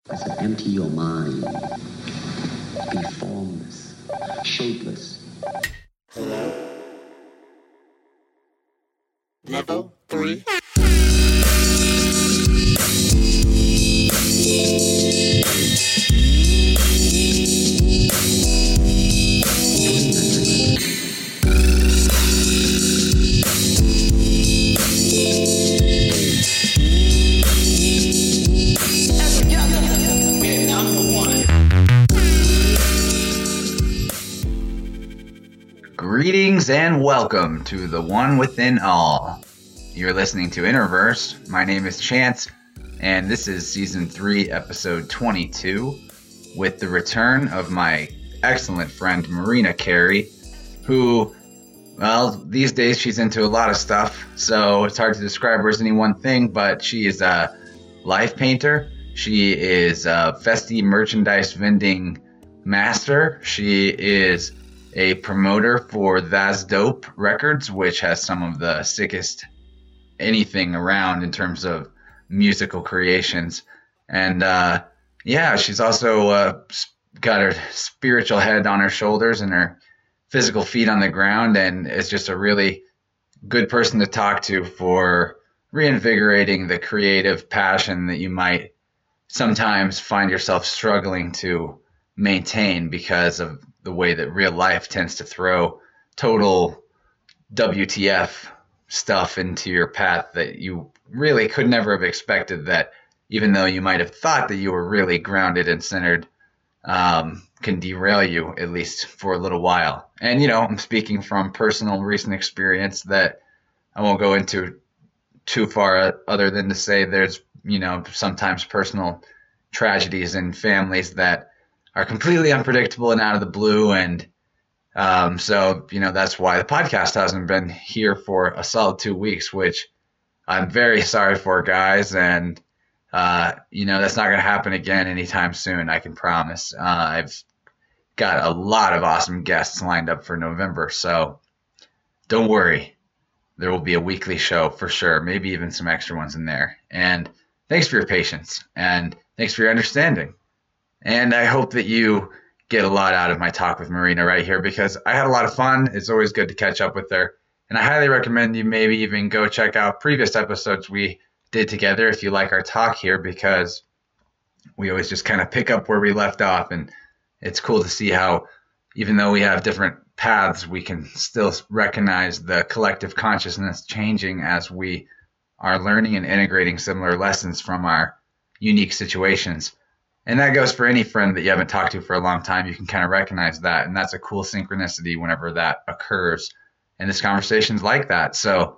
I said, empty your mind. Be formless, shapeless. Hello? Level 3? Greetings and welcome to The One Within All. You're listening to Innerverse. My name is Chance, and this is Season 3, Episode 22, with the return of my excellent friend Marina Carey, who, well, these days she's into a lot of stuff, so it's hard to describe her as any one thing, but she is a live painter. She is a festy merchandise vending master. She is a promoter for That's Dope Records, which has some of the sickest anything around in terms of musical creations. And she's also got her spiritual head on her shoulders and her physical feet on the ground, and is just a really good person to talk to for reinvigorating the creative passion that you might sometimes find yourself struggling to maintain because of the way that real life tends to throw total WTF stuff into your path that you really could never have expected, that even though you might have thought that you were really grounded and centered, can derail you, at least for a little while. And, you know, I'm speaking from personal recent experience that I won't go into too far other than to say there's, you know, sometimes personal tragedies in families that are completely unpredictable and out of the blue. And so, you know, that's why the podcast hasn't been here for a solid 2 weeks, which I'm very sorry for, guys. And, you know, that's not going to happen again anytime soon, I can promise. I've got a lot of awesome guests lined up for November, so don't worry. There will be a weekly show for sure, maybe even some extra ones in there. And thanks for your patience, and thanks for your understanding. And I hope that you get a lot out of my talk with Marina right here, because I had a lot of fun. It's always good to catch up with her. And I highly recommend you maybe even go check out previous episodes we did together if you like our talk here, because we always just kind of pick up where we left off. And it's cool to see how, even though we have different paths, we can still recognize the collective consciousness changing as we are learning and integrating similar lessons from our unique situations. And that goes for any friend that you haven't talked to for a long time. You can kind of recognize that. And that's a cool synchronicity whenever that occurs. And this conversation's like that. So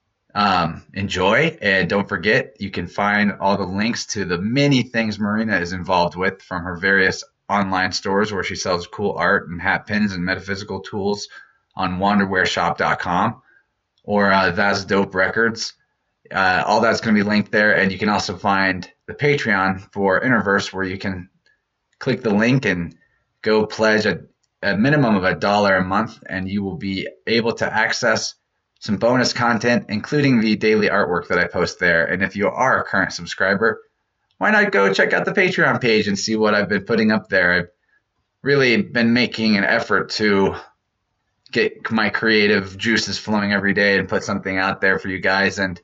enjoy. And don't forget, you can find all the links to the many things Marina is involved with from her various online stores where she sells cool art and hat pins and metaphysical tools on wanderwearshop.com or That's Dope Records. All that's going to be linked there. And you can also find the Patreon for Innerverse, where you can click the link and go pledge a minimum of $1 a month, and you will be able to access some bonus content, including the daily artwork that I post there. And if you are a current subscriber, why not go check out the Patreon page and see what I've been putting up there? I've really been making an effort to get my creative juices flowing every day and put something out there for you guys. And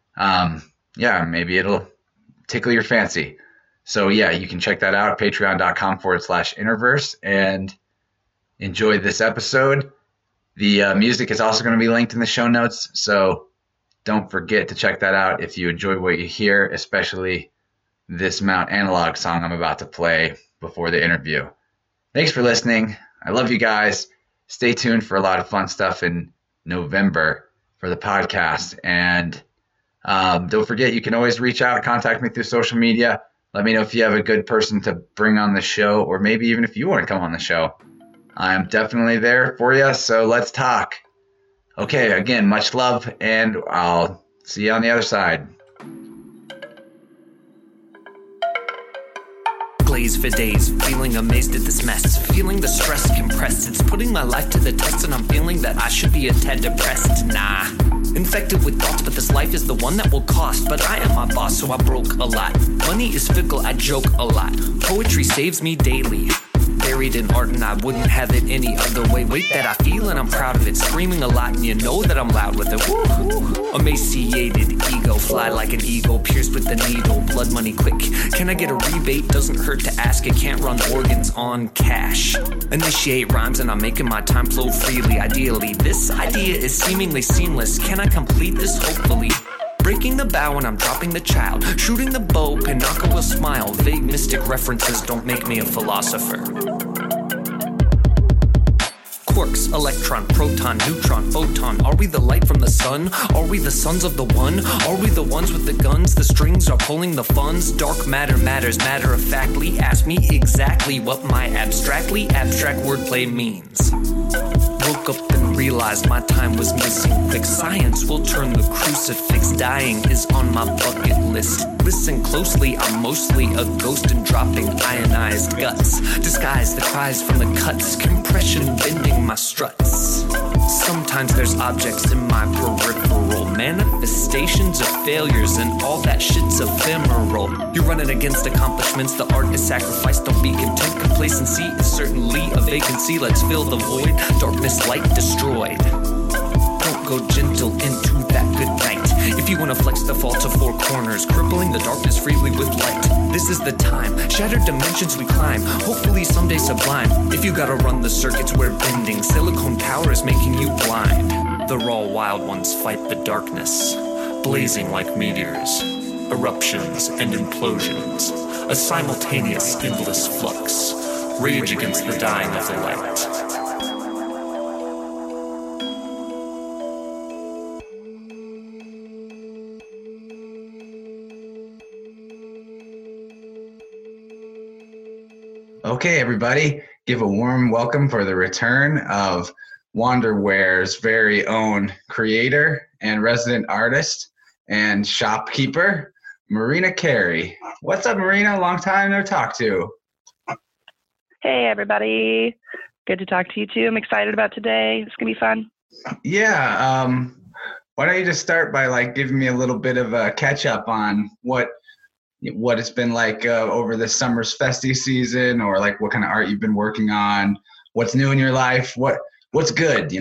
maybe it'll tickle your fancy. So yeah, you can check that out, patreon.com/Innerverse, and enjoy this episode. The music is also going to be linked in the show notes, so don't forget to check that out if you enjoy what you hear, especially this Mount Analog song I'm about to play before the interview. Thanks for listening. I love you guys. Stay tuned for a lot of fun stuff in November for the podcast. And don't forget, you can always reach out, contact me through social media. Let me know if you have a good person to bring on the show, or maybe even if you want to come on the show. I'm definitely there for you, so let's talk. Okay, again, much love, and I'll see you on the other side. Glaze for days, feeling amazed at this mess, feeling the stress compressed. It's putting my life to the test, and I'm feeling that I should be a tad depressed. Nah, Infected with thoughts, but this life is the one that will cost. But I am my boss, so I broke a lot. Money is fickle, I joke a lot. Poetry saves me daily. Buried in art and I wouldn't have it any other way. Weight that I feel and I'm proud of it. Screaming a lot and you know that I'm loud with it. Woo. Emaciated ego, fly like an eagle, pierced with the needle. Blood money quick. Can I get a rebate? Doesn't hurt to ask. It can't run organs on cash. Initiate rhymes and I'm making my time flow freely. Ideally, this idea is seemingly seamless. Can I complete this? Hopefully. Breaking the bow when I'm dropping the child. Shooting the bow, Pinocchio will smile. Vague mystic references don't make me a philosopher. Quarks, electron, proton, neutron, photon. Are we the light from the sun? Are we the sons of the one? Are we the ones with the guns? The strings are pulling the funds. Dark matter matters matter-of-factly. Ask me exactly what my abstract wordplay means. Woke up and realized my time was missing. Quick science will turn the crucifix. Dying is on my bucket list. Listen closely, I'm mostly a ghost and dropping ionized guts. Disguise the cries from the cuts. Compression bending my struts. Sometimes there's objects in my peripheral. Manifestations of failures and all that shit's ephemeral. You're running against accomplishments. The art is sacrificed. Don't be content. Complacency is certainly a vacancy. Let's fill the void. Darkness, light destroyed. Don't go gentle into that good night. If you want to flex the fall to four corners, crippling the darkness freely with light. This is the time. Shattered dimensions we climb. Hopefully someday sublime. If you gotta run the circuits, we're bending. Silicone power is making you blind. The raw wild ones fight the darkness, blazing like meteors, eruptions and implosions. A simultaneous endless flux. Rage against the dying of the light. Okay, everybody, give a warm welcome for the return of Wanderwear's very own creator and resident artist and shopkeeper, Marina Carey. What's up, Marina? Long time no talk to. Hey, everybody. Good to talk to you, too. I'm excited about today. It's going to be fun. Yeah. Why don't you just start by giving me a little bit of a catch up on what it's been like over the summer's festy season, or what kind of art you've been working on, what's new in your life, what's good,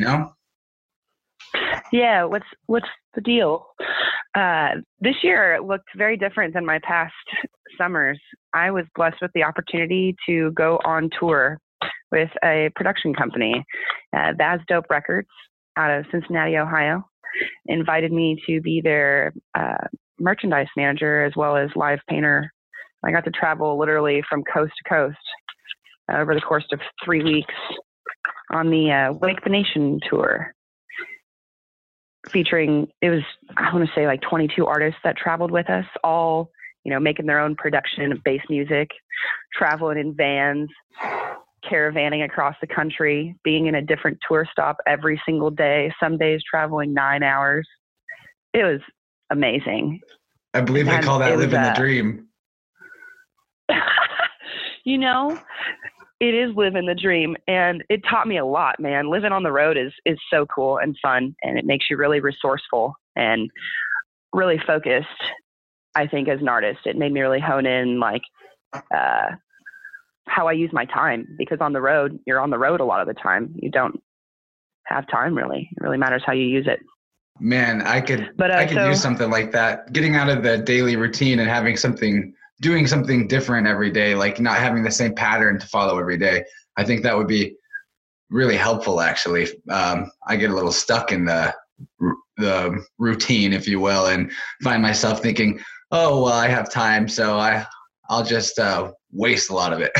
Yeah, what's the deal? This year looked very different than my past summers. I was blessed with the opportunity to go on tour with a production company, Vaz Dope Records out of Cincinnati, Ohio, invited me to be their merchandise manager as well as live painter. I got to travel literally from coast to coast over the course of 3 weeks on the Wake the Nation tour, featuring, it was, I want to say 22 artists that traveled with us, all, making their own production of bass music, traveling in vans, caravanning across the country, being in a different tour stop every single day, some days traveling 9 hours. It was amazing. I believe they call that living the dream. It is living the dream, and it taught me a lot, man. Living on the road is so cool and fun, and it makes you really resourceful and really focused. I think as an artist, it made me really hone in how I use my time, because on the road, you're on the road a lot of the time. You don't have time really. It really matters how you use it. Man, I could use something like that. Getting out of the daily routine and doing something different every day, not having the same pattern to follow every day. I think that would be really helpful, actually. I get a little stuck in the routine, if you will, and find myself thinking, oh, well, I have time, so I'll just waste a lot of it.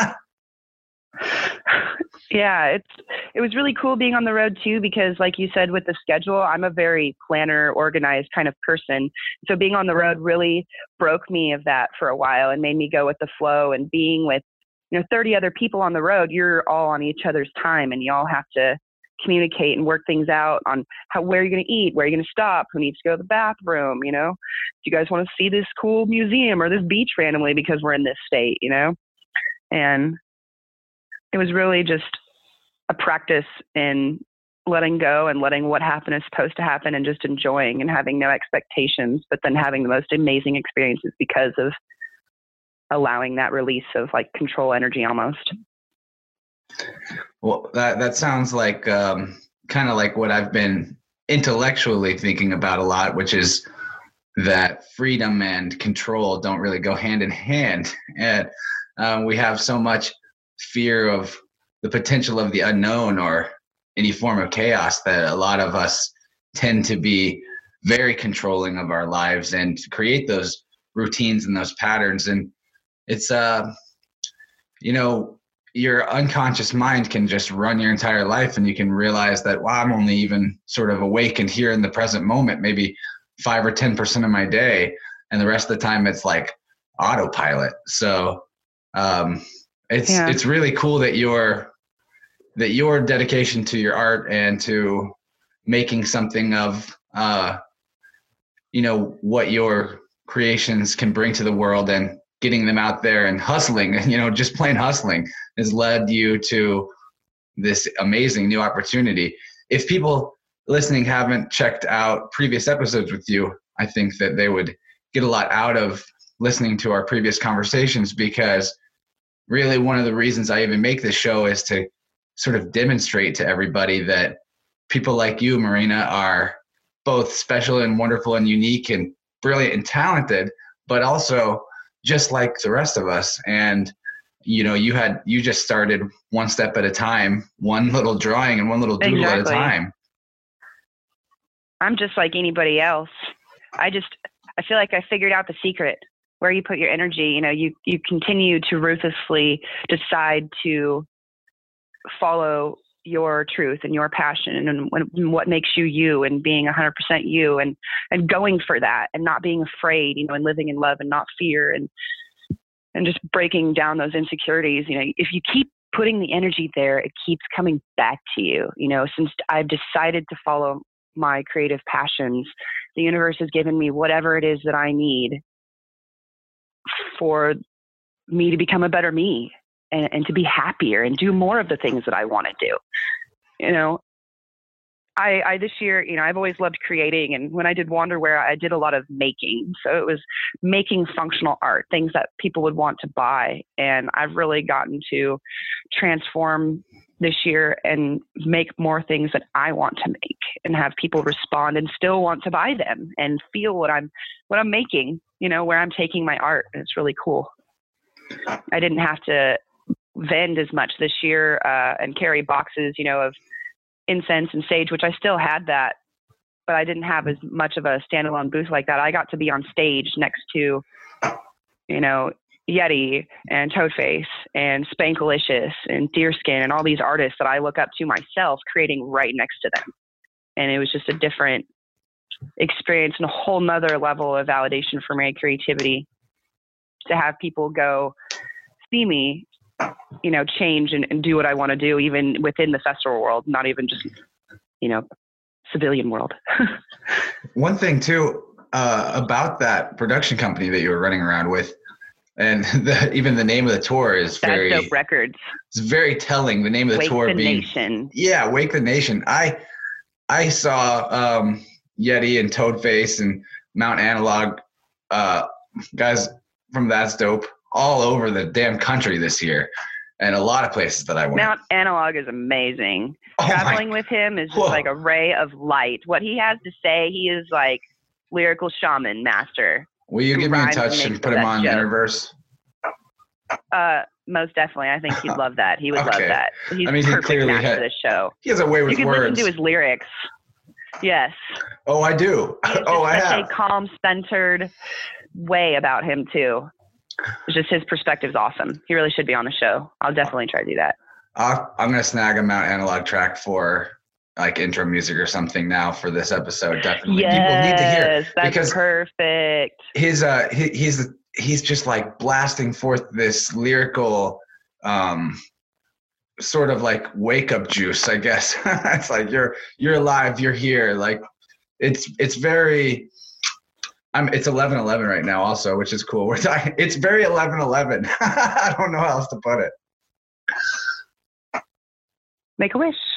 Yeah, it was really cool being on the road too, because like you said, with the schedule, I'm a very planner, organized kind of person. So being on the road really broke me of that for a while and made me go with the flow. And being with 30 other people on the road, you're all on each other's time, and you all have to communicate and work things out on where you're going to eat, where you're going to stop, who needs to go to the bathroom. Do you guys want to see this cool museum or this beach randomly because we're in this state, And it was really just a practice in letting go and letting what happened is supposed to happen and just enjoying and having no expectations, but then having the most amazing experiences because of allowing that release of like control energy almost. Well, that sounds like kind of like what I've been intellectually thinking about a lot, which is that freedom and control don't really go hand in hand. And we have so much fear of the potential of the unknown or any form of chaos that a lot of us tend to be very controlling of our lives and create those routines and those patterns. And it's, your unconscious mind can just run your entire life, and you can realize that, wow, I'm only even sort of awake and here in the present moment, maybe 5 or 10% of my day. And the rest of the time it's like autopilot. So it's really cool that your dedication to your art and to making something of, what your creations can bring to the world and getting them out there and hustling, just plain hustling has led you to this amazing new opportunity. If people listening haven't checked out previous episodes with you, I think that they would get a lot out of listening to our previous conversations, because really one of the reasons I even make this show is to sort of demonstrate to everybody that people like you, Marina, are both special and wonderful and unique and brilliant and talented, but also just like the rest of us. And you just started one step at a time, one little drawing and one little doodle at a time. I'm just like anybody else. I feel like I figured out the secret. Where you put your energy, you continue to ruthlessly decide to follow your truth and your passion and what makes you you, and being 100% you, and going for that and not being afraid, and living in love and not fear, and just breaking down those insecurities. If you keep putting the energy there, it keeps coming back to you. Since I've decided to follow my creative passions, the universe has given me whatever it is that I need for me to become a better me and to be happier and do more of the things that I want to do. I this year, I've always loved creating, and when I did Wanderwear, I did a lot of making. So it was making functional art, things that people would want to buy. And I've really gotten to transform this year and make more things that I want to make and have people respond and still want to buy them and feel what I'm making, where I'm taking my art. And it's really cool. I didn't have to vend as much this year and carry boxes, of incense and sage, which I still had that, but I didn't have as much of a standalone booth like that. I got to be on stage next to, Yeti and Toadface and Spankalicious and Deerskin and all these artists that I look up to myself, creating right next to them. And it was just a different experience and a whole nother level of validation for my creativity to have people go see me, change and do what I want to do, even within the festival world, not even just, civilian world. One thing too, about that production company that you were running around with, and even the name of the tour is very Dope Records. It's very telling. The name of the tour Wake the being Nation. Yeah, Wake the Nation. I saw Yeti and Toadface and Mount Analog, guys from That's Dope, all over the damn country this year, and a lot of places that I went. Mount Analog is amazing. Traveling with him is just like a ray of light. What he has to say, he is like lyrical shaman master. Will you give me in touch and put him on Interverse? Most definitely. I think he'd love that. He would love that. He's he perfect clearly match for this show. He has a way with words. You can listen to his lyrics. Yes. Oh, I do. I have. A calm, centered way about him too. It's just his perspective is awesome. He really should be on the show. I'll definitely try to do that. I'm going to snag a Mount Analog track for like intro music or something now for this episode. Definitely. Yes, people need to hear that's because perfect. He's just like blasting forth this lyrical sort of like wake up juice, I guess. It's like you're alive, you're here. Like it's very it's 11:11 right now also, which is cool. It's very 11:11. I don't know how else to put it. Make a wish.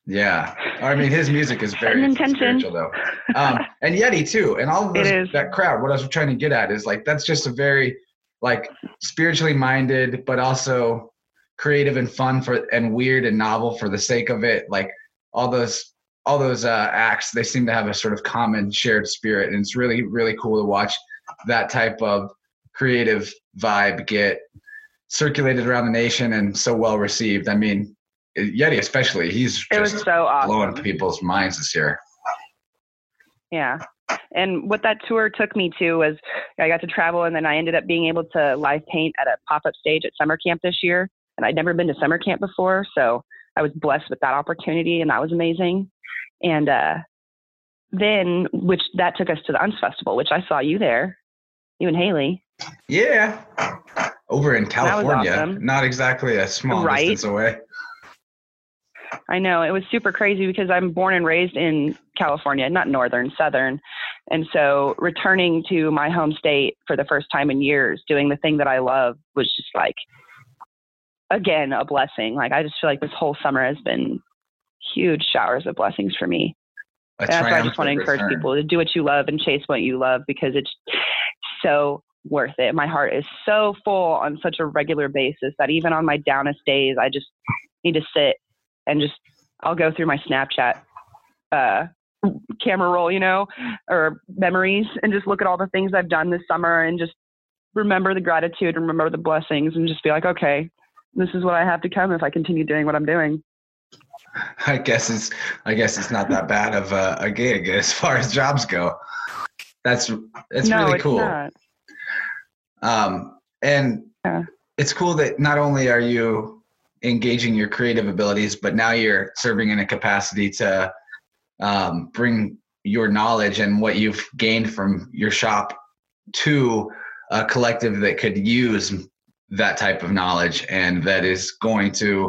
Yeah. I mean, his music is very intention. spiritual though. And Yeti too. And all of that crowd, what I was trying to get at is like, that's just a very like spiritually minded, but also creative and fun and weird and novel for the sake of it. Like all those acts, they seem to have a sort of common shared spirit. And it's really, really cool to watch that type of creative vibe get circulated around the nation and so well received. I mean, Yeti especially, it was so awesome. Blowing people's minds this year. Yeah. And what that tour took me to was I got to travel, and then I ended up being able to live paint at a pop-up stage at summer camp this year. And I'd never been to summer camp before, so I was blessed with that opportunity, and that was amazing. And then, which that took us to the UNS Festival, which I saw you there, you and Haley. Yeah. Over in California. Awesome. Not exactly a small distance away. I know. It was super crazy because I'm born and raised in California, not northern, southern. And so returning to my home state for the first time in years, doing the thing that I love was just like, again, a blessing. Like, I just feel like this whole summer has been huge showers of blessings for me. And that's why I just want to encourage people to do what you love and chase what you love, because it's so worth it. My heart is so full on such a regular basis that even on my downest days, I just need to sit and I'll go through my Snapchat camera roll, or memories, and just look at all the things I've done this summer and just remember the gratitude and remember the blessings and just be like, okay, this is what I have to come if I continue doing what I'm doing. I guess it's not that bad of a gig as far as jobs go. That's really cool. Not. And it's cool that not only are you engaging your creative abilities, but now you're serving in a capacity to bring your knowledge and what you've gained from your shop to a collective that could use that type of knowledge and that is going to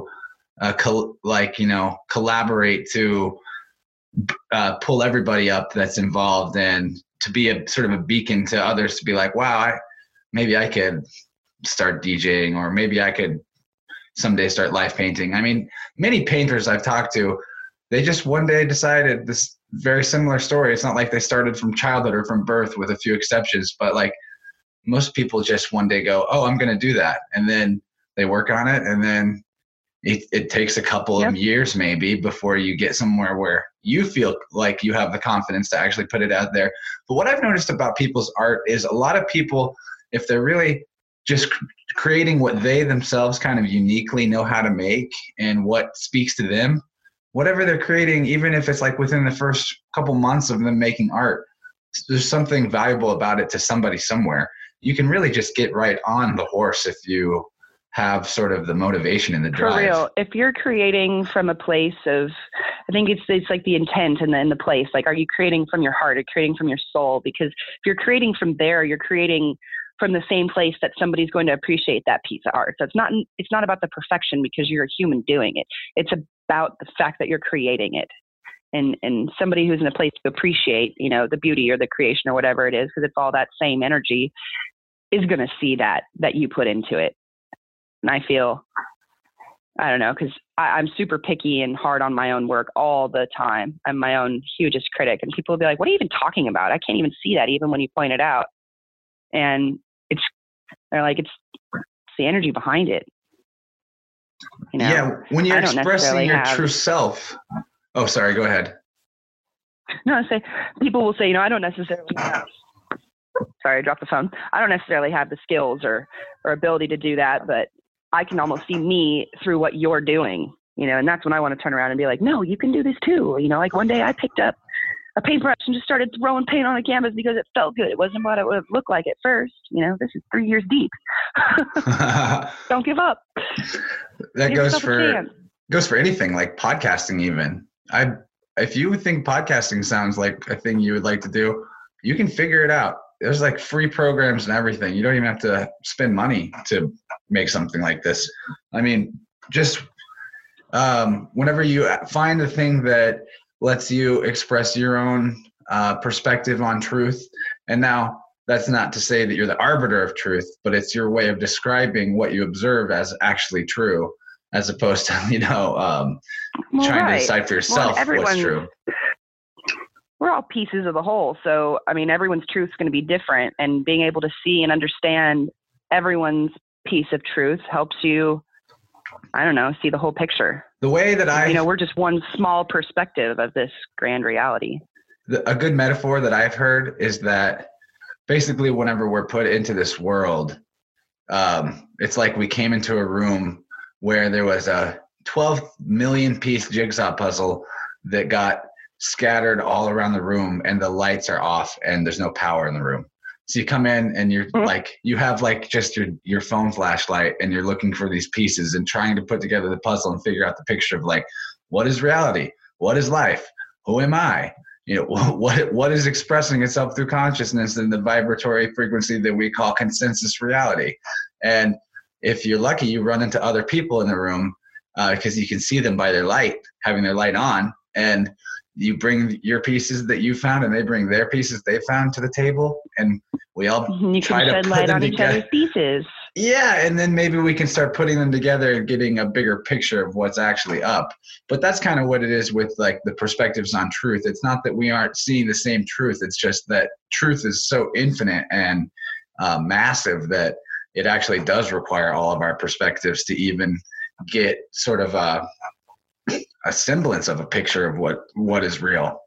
collaborate to pull everybody up that's involved, and to be a sort of a beacon to others to be like, wow, maybe I could start DJing, or maybe I could someday start live painting. I mean, many painters I've talked to, they just one day decided this very similar story. It's not like they started from childhood or from birth, with a few exceptions, but like most people just one day go, oh, I'm going to do that. And then they work on it. And then it takes a couple of years maybe before you get somewhere where you feel like you have the confidence to actually put it out there. But what I've noticed about people's art is a lot of people, if they're really just creating what they themselves kind of uniquely know how to make and what speaks to them, whatever they're creating, even if it's like within the first couple months of them making art, there's something valuable about it to somebody somewhere. You can really just get right on the horse if you have sort of the motivation and the drive. For real. If you're creating from a place of, I think it's like the intent and then the place, like, are you creating from your heart or creating from your soul? Because if you're creating from there, you're creating from the same place that somebody's going to appreciate that piece of art. So it's not about the perfection because you're a human doing it. It's about the fact that you're creating it. And somebody who's in a place to appreciate, the beauty or the creation or whatever it is, because it's all that same energy, is going to see that you put into it. And I feel, I don't know, because I'm super picky and hard on my own work all the time. I'm my own hugest critic. And people will be like, what are you even talking about? I can't even see that even when you point it out. And they're like, it's the energy behind it. Yeah, when you're expressing your true self. Oh, sorry, go ahead. No, I say people will say, I don't necessarily have. Sorry, I dropped the phone. I don't necessarily have the skills or ability to do that, but I can almost see me through what you're doing, and that's when I want to turn around and be like, no, you can do this too. Like one day I picked up a paintbrush and just started throwing paint on a canvas because it felt good. It wasn't what it would look like at first. This is 3 years deep. Don't give up. That goes for anything, like podcasting even. If you think podcasting sounds like a thing you would like to do, you can figure it out. There's like free programs and everything. You don't even have to spend money to make something like this. I mean, just whenever you find a thing that lets you express your own perspective on truth. And now that's not to say that you're the arbiter of truth, but it's your way of describing what you observe as actually true, as opposed to, trying to decide for yourself what's true. We're all pieces of the whole. So, I mean, everyone's truth is going to be different, and being able to see and understand everyone's piece of truth helps you, I don't know, see the whole picture. The way that we're just one small perspective of this grand reality. A good metaphor that I've heard is that basically whenever we're put into this world, it's like we came into a room where there was a 12 million piece jigsaw puzzle that got scattered all around the room, and the lights are off and there's no power in the room. So you come in and you're like, you have like just your phone flashlight, and you're looking for these pieces and trying to put together the puzzle and figure out the picture of like, what is reality? What is life? Who am I? What is expressing itself through consciousness and the vibratory frequency that we call consensus reality? And if you're lucky, you run into other people in the room because you can see them by their light, having their light on, and you bring your pieces that you found, and they bring their pieces they found to the table, and we all try to put them together. Each other's pieces. Yeah, and then maybe we can start putting them together and getting a bigger picture of what's actually up. But that's kind of what it is with like the perspectives on truth. It's not that we aren't seeing the same truth. It's just that truth is so infinite and massive that it actually does require all of our perspectives to even get sort of a semblance of a picture of what is real.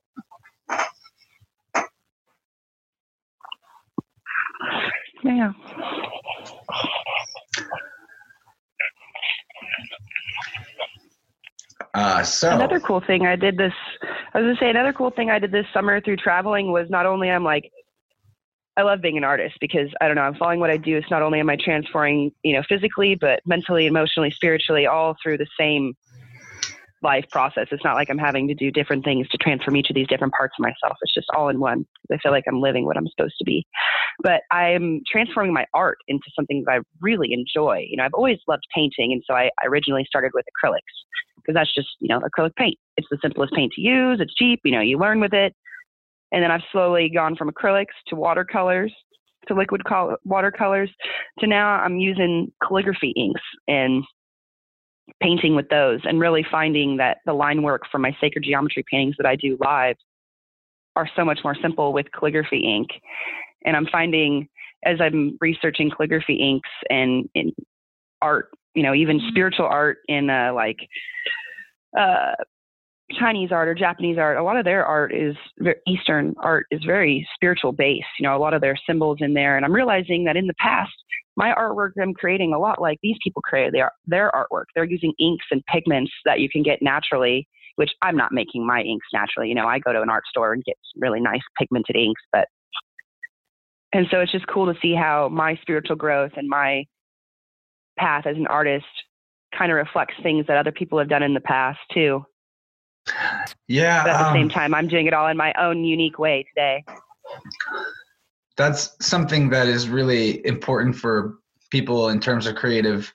Yeah. Another cool thing I did this summer through traveling was not only I love being an artist because I'm following what I do. It's not only am I transferring, physically, but mentally, emotionally, spiritually, all through the same life process. It's not like I'm having to do different things to transform each of these different parts of myself. It's just all in one. I feel like I'm living what I'm supposed to be. But I'm transforming my art into something that I really enjoy. I've always loved painting, and so I originally started with acrylics because that's just, acrylic paint. It's the simplest paint to use. It's cheap. You learn with it. And then I've slowly gone from acrylics to watercolors, to liquid watercolors, to now I'm using calligraphy inks and painting with those, and really finding that the line work for my sacred geometry paintings that I do live are so much more simple with calligraphy ink. And I'm finding, as I'm researching calligraphy inks and in art, even spiritual art in Chinese art or Japanese art, a lot of their art is Eastern art is very spiritual based. A lot of their symbols in there. And I'm realizing that in the past, my artwork I'm creating a lot like these people create their artwork. They're using inks and pigments that you can get naturally, which I'm not making my inks naturally. I go to an art store and get really nice pigmented inks, and so it's just cool to see how my spiritual growth and my path as an artist kind of reflects things that other people have done in the past too. Yeah. But at the same time, I'm doing it all in my own unique way today. That's something that is really important for people in terms of creative,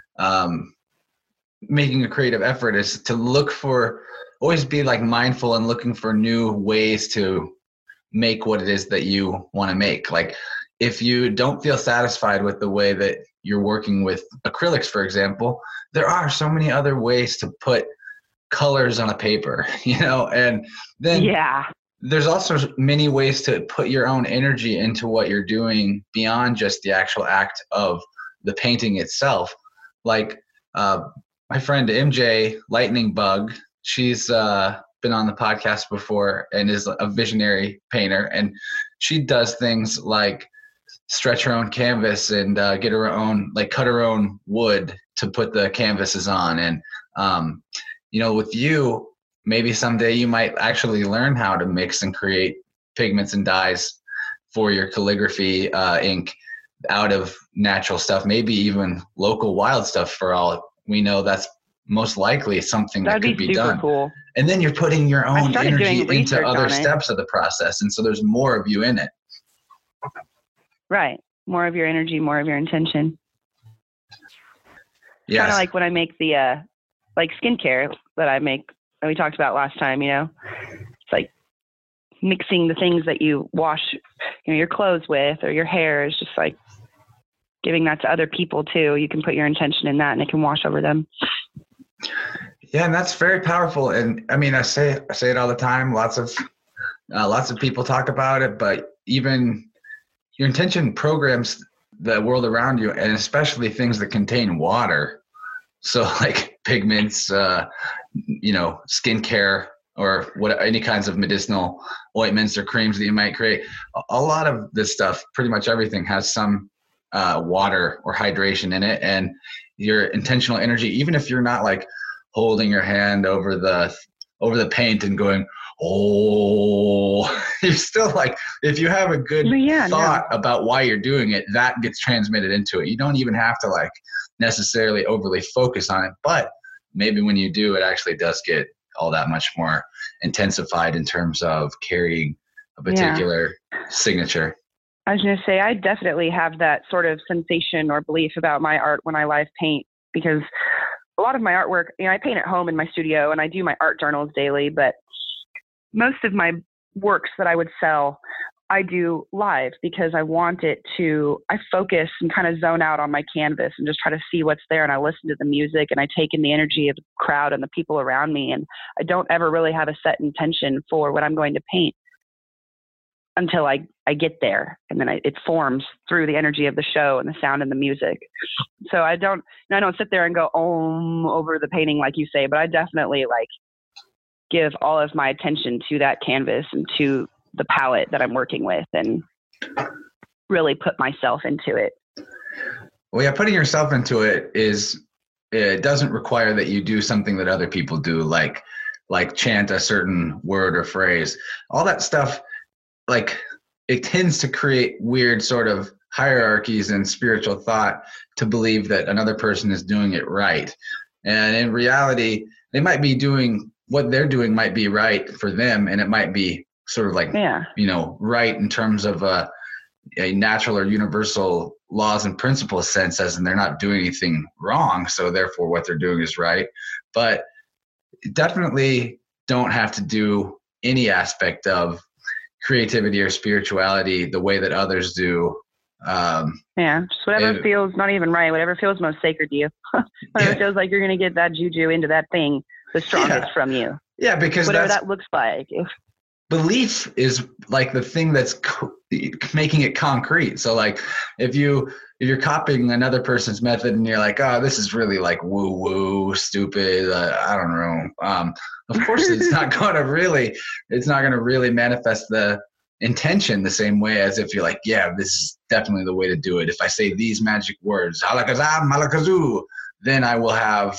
making a creative effort, is to always be mindful and looking for new ways to make what it is that you want to make. Like if you don't feel satisfied with the way that you're working with acrylics, for example, there are so many other ways to put colors on a paper, and then there's also many ways to put your own energy into what you're doing beyond just the actual act of the painting itself. Like my friend MJ Lightning Bug, she's been on the podcast before and is a visionary painter, and she does things like stretch her own canvas and get her own, cut her own wood to put the canvases on. And with you, maybe someday you might actually learn how to mix and create pigments and dyes for your calligraphy ink out of natural stuff, maybe even local wild stuff. For all we know, that's most likely something that could be done. Cool. And then you're putting your own energy into other steps of the process. And so there's more of you in it. Right. More of your energy, more of your intention. Yes. Kind of like when I make the skincare that I make that we talked about last time, it's like mixing the things that you wash, your clothes with, or your hair, is just like giving that to other people too. You can put your intention in that and it can wash over them. Yeah, and that's very powerful. And I mean, I say it all the time. Lots of people talk about it, but even your intention programs the world around you, and especially things that contain water. So like pigments, skincare, or any kinds of medicinal ointments or creams that you might create. A lot of this stuff, pretty much everything, has some water or hydration in it. And your intentional energy, even if you're not like holding your hand over the paint and going, oh, you're still like, if you have a good thought about why you're doing it, that gets transmitted into it. You don't even have to like necessarily overly focus on it, but maybe when you do, it actually does get all that much more intensified in terms of carrying a particular signature. I was going to say, I definitely have that sort of sensation or belief about my art when I live paint, because a lot of my artwork, I paint at home in my studio and I do my art journals daily, but most of my works that I would sell, I do live because I focus and kind of zone out on my canvas and just try to see what's there. And I listen to the music and I take in the energy of the crowd and the people around me. And I don't ever really have a set intention for what I'm going to paint until I get there. And then it forms through the energy of the show and the sound and the music. So I don't sit there and go over the painting like you say, but I definitely like give all of my attention to that canvas and to the palette that I'm working with and really put myself into it. Well, yeah, putting yourself into it doesn't require that you do something that other people do, like chant a certain word or phrase. All that stuff, like, it tends to create weird sort of hierarchies in spiritual thought to believe that another person is doing it right. And in reality, they might be doing what they're doing might be right for them, and it might be sort of like, right in terms of a natural or universal laws and principles sense, as in they're not doing anything wrong, so therefore what they're doing is right. But definitely don't have to do any aspect of creativity or spirituality the way that others do. Just whatever feels not even right, whatever feels most sacred to you. Whatever feels like you're going to get that juju into that thing the strongest from you. Yeah, because whatever that looks like. Belief is like the thing that's making it concrete. So like if you're copying another person's method and you're like, oh, this is really like woo stupid, I don't know. Of course it's not going to really manifest the intention the same way as if you're like, yeah, this is definitely the way to do it. If I say these magic words, alakazam, malakazoo, then I will have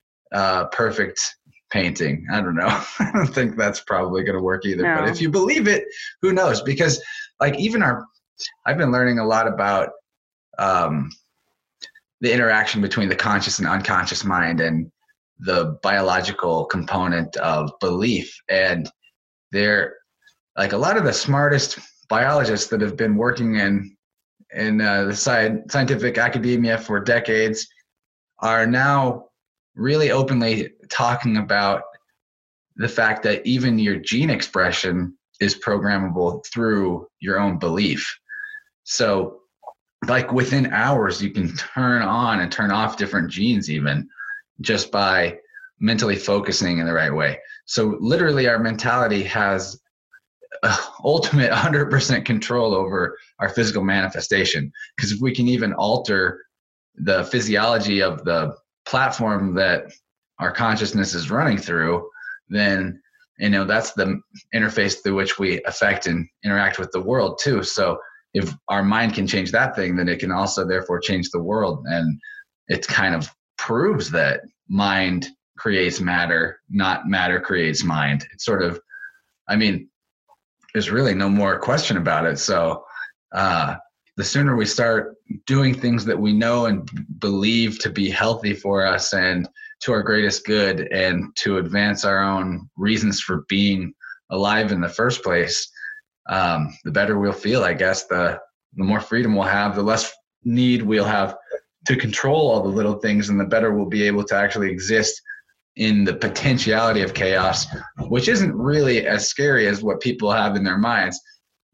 perfect painting. I don't know. I don't think that's probably going to work either. No. But if you believe it, who knows? Because like I've been learning a lot about the interaction between the conscious and unconscious mind and the biological component of belief. And they're like a lot of the smartest biologists that have been working in the scientific academia for decades are now really openly talking about the fact that even your gene expression is programmable through your own belief. So like within hours, you can turn on and turn off different genes even just by mentally focusing in the right way. So literally our mentality has ultimate 100% control over our physical manifestation. Because if we can even alter the physiology of the platform that our consciousness is running through, then that's the interface through which we affect and interact with the world too. So if our mind can change that thing, then it can also therefore change the world. And it kind of proves that mind creates matter, not matter creates mind. It's sort of, there's really no more question about it. So the sooner we start doing things that we know and believe to be healthy for us and to our greatest good and to advance our own reasons for being alive in the first place, the better we'll feel, I guess. The more freedom we'll have, the less need we'll have to control all the little things, and the better we'll be able to actually exist in the potentiality of chaos, which isn't really as scary as what people have in their minds.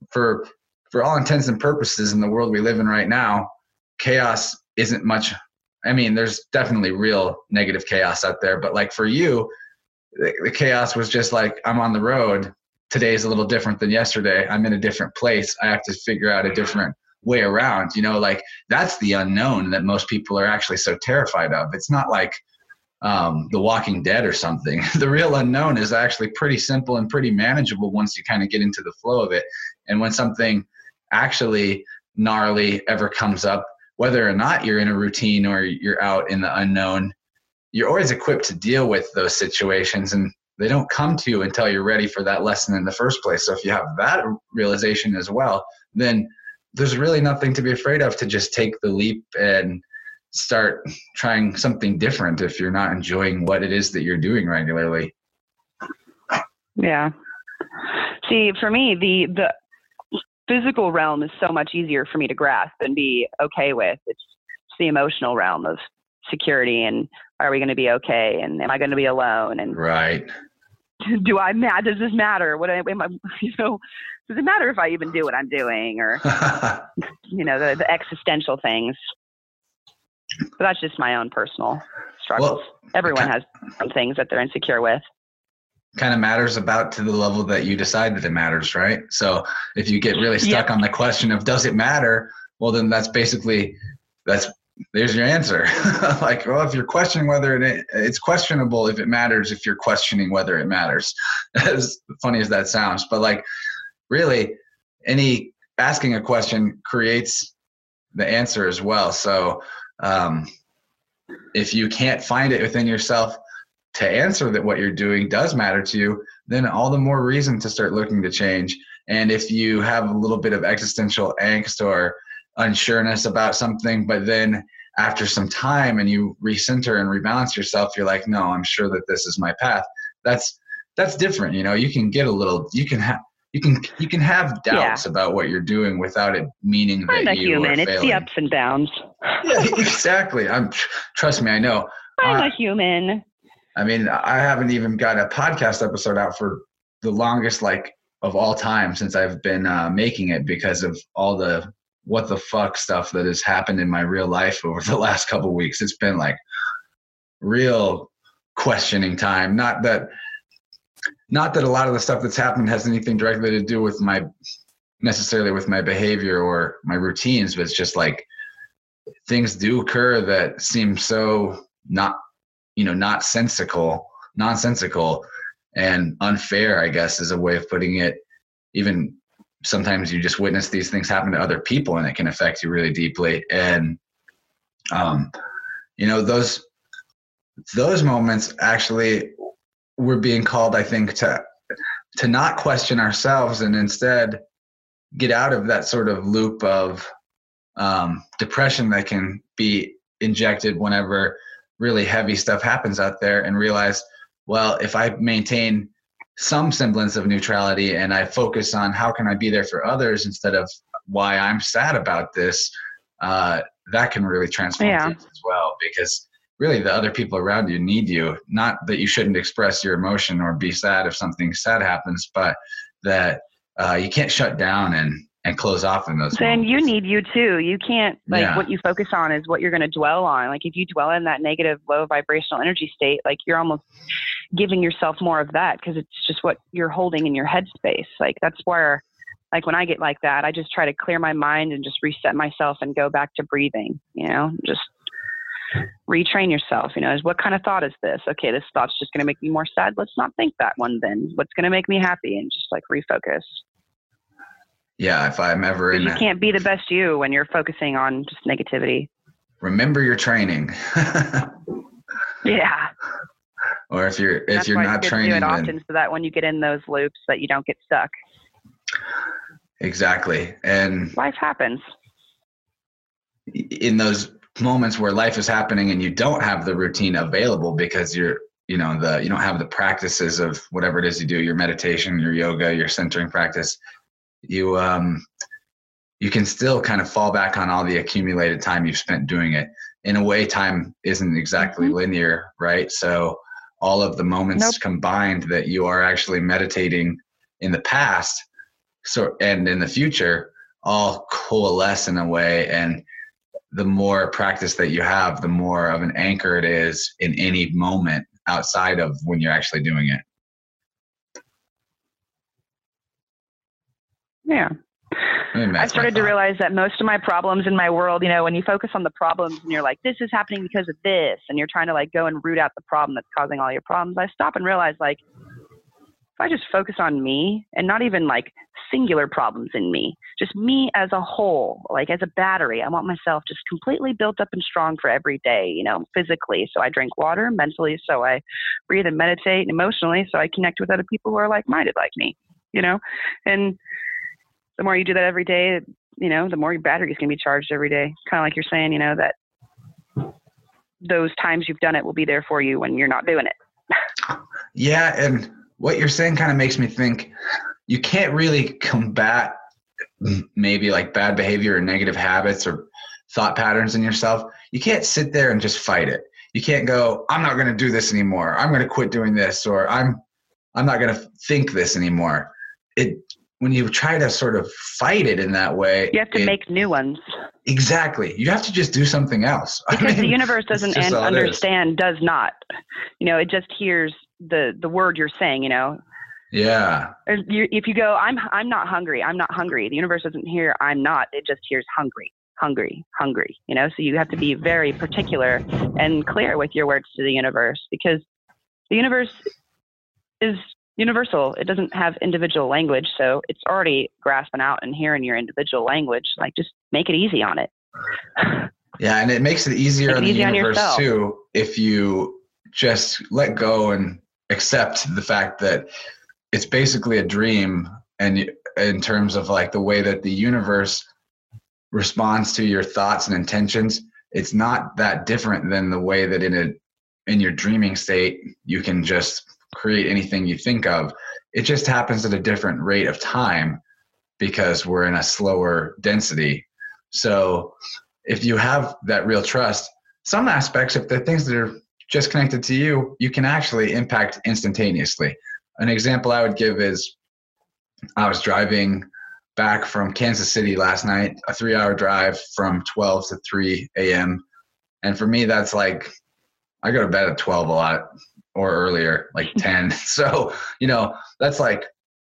For all intents and purposes, in the world we live in right now, chaos isn't much I mean, there's definitely real negative chaos out there, but like for you, the chaos was just like, I'm on the road. Today's a little different than yesterday. I'm in a different place. I have to figure out a different way around, like that's the unknown that most people are actually so terrified of. It's not like The Walking Dead or something. The real unknown is actually pretty simple and pretty manageable once you kind of get into the flow of it. And when something actually gnarly ever comes up, whether or not you're in a routine or you're out in the unknown, you're always equipped to deal with those situations, and they don't come to you until you're ready for that lesson in the first place. So if you have that realization as well, then there's really nothing to be afraid of to just take the leap and start trying something different if you're not enjoying what it is that you're doing regularly. Yeah. See, for me, the physical realm is so much easier for me to grasp and be okay with. It's the emotional realm of security and are we going to be okay? And am I going to be alone? And right. Does this matter? What am I, does it matter if I even do what I'm doing or, the existential things? But that's just my own personal struggles. Well, everyone has some things that they're insecure with. Kind of matters about to the level that you decide that it matters, right? So if you get really stuck on the question of does it matter, well, then there's your answer. Like, well, if you're questioning whether it's questionable if it matters, if you're questioning whether it matters. As funny as that sounds, but like really any asking a question creates the answer as well. So if you can't find it within yourself to answer that what you're doing does matter to you, then all the more reason to start looking to change. And if you have a little bit of existential angst or unsureness about something, but then after some time and you recenter and rebalance yourself, you're like, no, I'm sure that this is my path. That's different. You can get a little, you can have doubts about what you're doing without it meaning that I'm a you human. are failing. It's the ups and downs. Yeah, exactly. Trust me, I know. I'm a human. I mean, I haven't even got a podcast episode out for the longest, of all time since I've been making it because of all the what the fuck stuff that has happened in my real life over the last couple of weeks. It's been real questioning time. Not that a lot of the stuff that's happened has anything directly to do with necessarily with my behavior or my routines, but it's just things do occur that seem so nonsensical and unfair, I guess is a way of putting it. Even sometimes you just witness these things happen to other people and it can affect you really deeply. And, those moments actually we're being called, I think, to not question ourselves and instead get out of that sort of loop of depression that can be injected whenever really heavy stuff happens out there and realize, well, if I maintain some semblance of neutrality and I focus on how can I be there for others instead of why I'm sad about this, that can really transform things as well, because really the other people around you need you. Not that you shouldn't express your emotion or be sad if something sad happens, but that you can't shut down and close off in those then moments. You need you too. You can't, what you focus on is what you're going to dwell on. If you dwell in that negative, low vibrational energy state, you're almost giving yourself more of that because it's just what you're holding in your headspace. That's where, when I get like that, I just try to clear my mind and just reset myself and go back to breathing, just retrain yourself, is what kind of thought is this? Okay, this thought's just going to make me more sad. Let's not think that one then. What's going to make me happy? And just refocus. Yeah, if I'm ever in you can't be the best you when you're focusing on just negativity. Remember your training. Yeah. Or if you're not training, do it often so that when you get in those loops that you don't get stuck. Exactly. And life happens. In those moments where life is happening and you don't have the routine available because you don't have the practices of whatever it is you do, your meditation, your yoga, your centering practice, you can still kind of fall back on all the accumulated time you've spent doing it. In a way, time isn't exactly linear, right? So all of the moments combined that you are actually meditating in the past and in the future all coalesce in a way. And the more practice that you have, the more of an anchor it is in any moment outside of when you're actually doing it. Yeah. I started to realize that most of my problems in my world, you know, when you focus on the problems and you're like, this is happening because of this, and you're trying to like go and root out the problem that's causing all your problems, I stop and realize, like, if I just focus on me and not even like singular problems in me, just me as a whole, like as a battery, I want myself just completely built up and strong for every day, you know, physically. So I drink water, mentally, so I breathe and meditate, and emotionally, so I connect with other people who are like-minded like me, you know, and the more you do that every day, you know, the more your batteries can be charged every day. Kind of like you're saying, you know, that those times you've done it will be there for you when you're not doing it. Yeah. And what you're saying kind of makes me think you can't really combat maybe like bad behavior or negative habits or thought patterns in yourself. You can't sit there and just fight it. You can't go, I'm not going to do this anymore. I'm going to quit doing this, or I'm not going to think this anymore. When you try to sort of fight it in that way, you have to make new ones. Exactly. You have to just do something else. Because the universe doesn't understand, does not. You know, it just hears the word you're saying, you know. Yeah. If you go, I'm not hungry. I'm not hungry. The universe doesn't hear I'm not. It just hears hungry, hungry, hungry. You know, so you have to be very particular and clear with your words to the universe, because the universe is universal. It doesn't have individual language, so it's already grasping out and hearing your individual language. Like, just make it easy on it. Yeah, and it makes it easier on the universe too if you just let go and accept the fact that it's basically a dream, and in terms of like the way that the universe responds to your thoughts and intentions, it's not that different than the way that in your dreaming state you can just create anything you think of. It just happens at a different rate of time because we're in a slower density. So if you have that real trust, some aspects, if they're things that are just connected to you, you can actually impact instantaneously. An example I would give is I was driving back from Kansas City last night, a 3-hour drive from 12 to 3 a.m. And for me, that's like, I go to bed at 12 a lot, or earlier, like 10. So, you know, that's like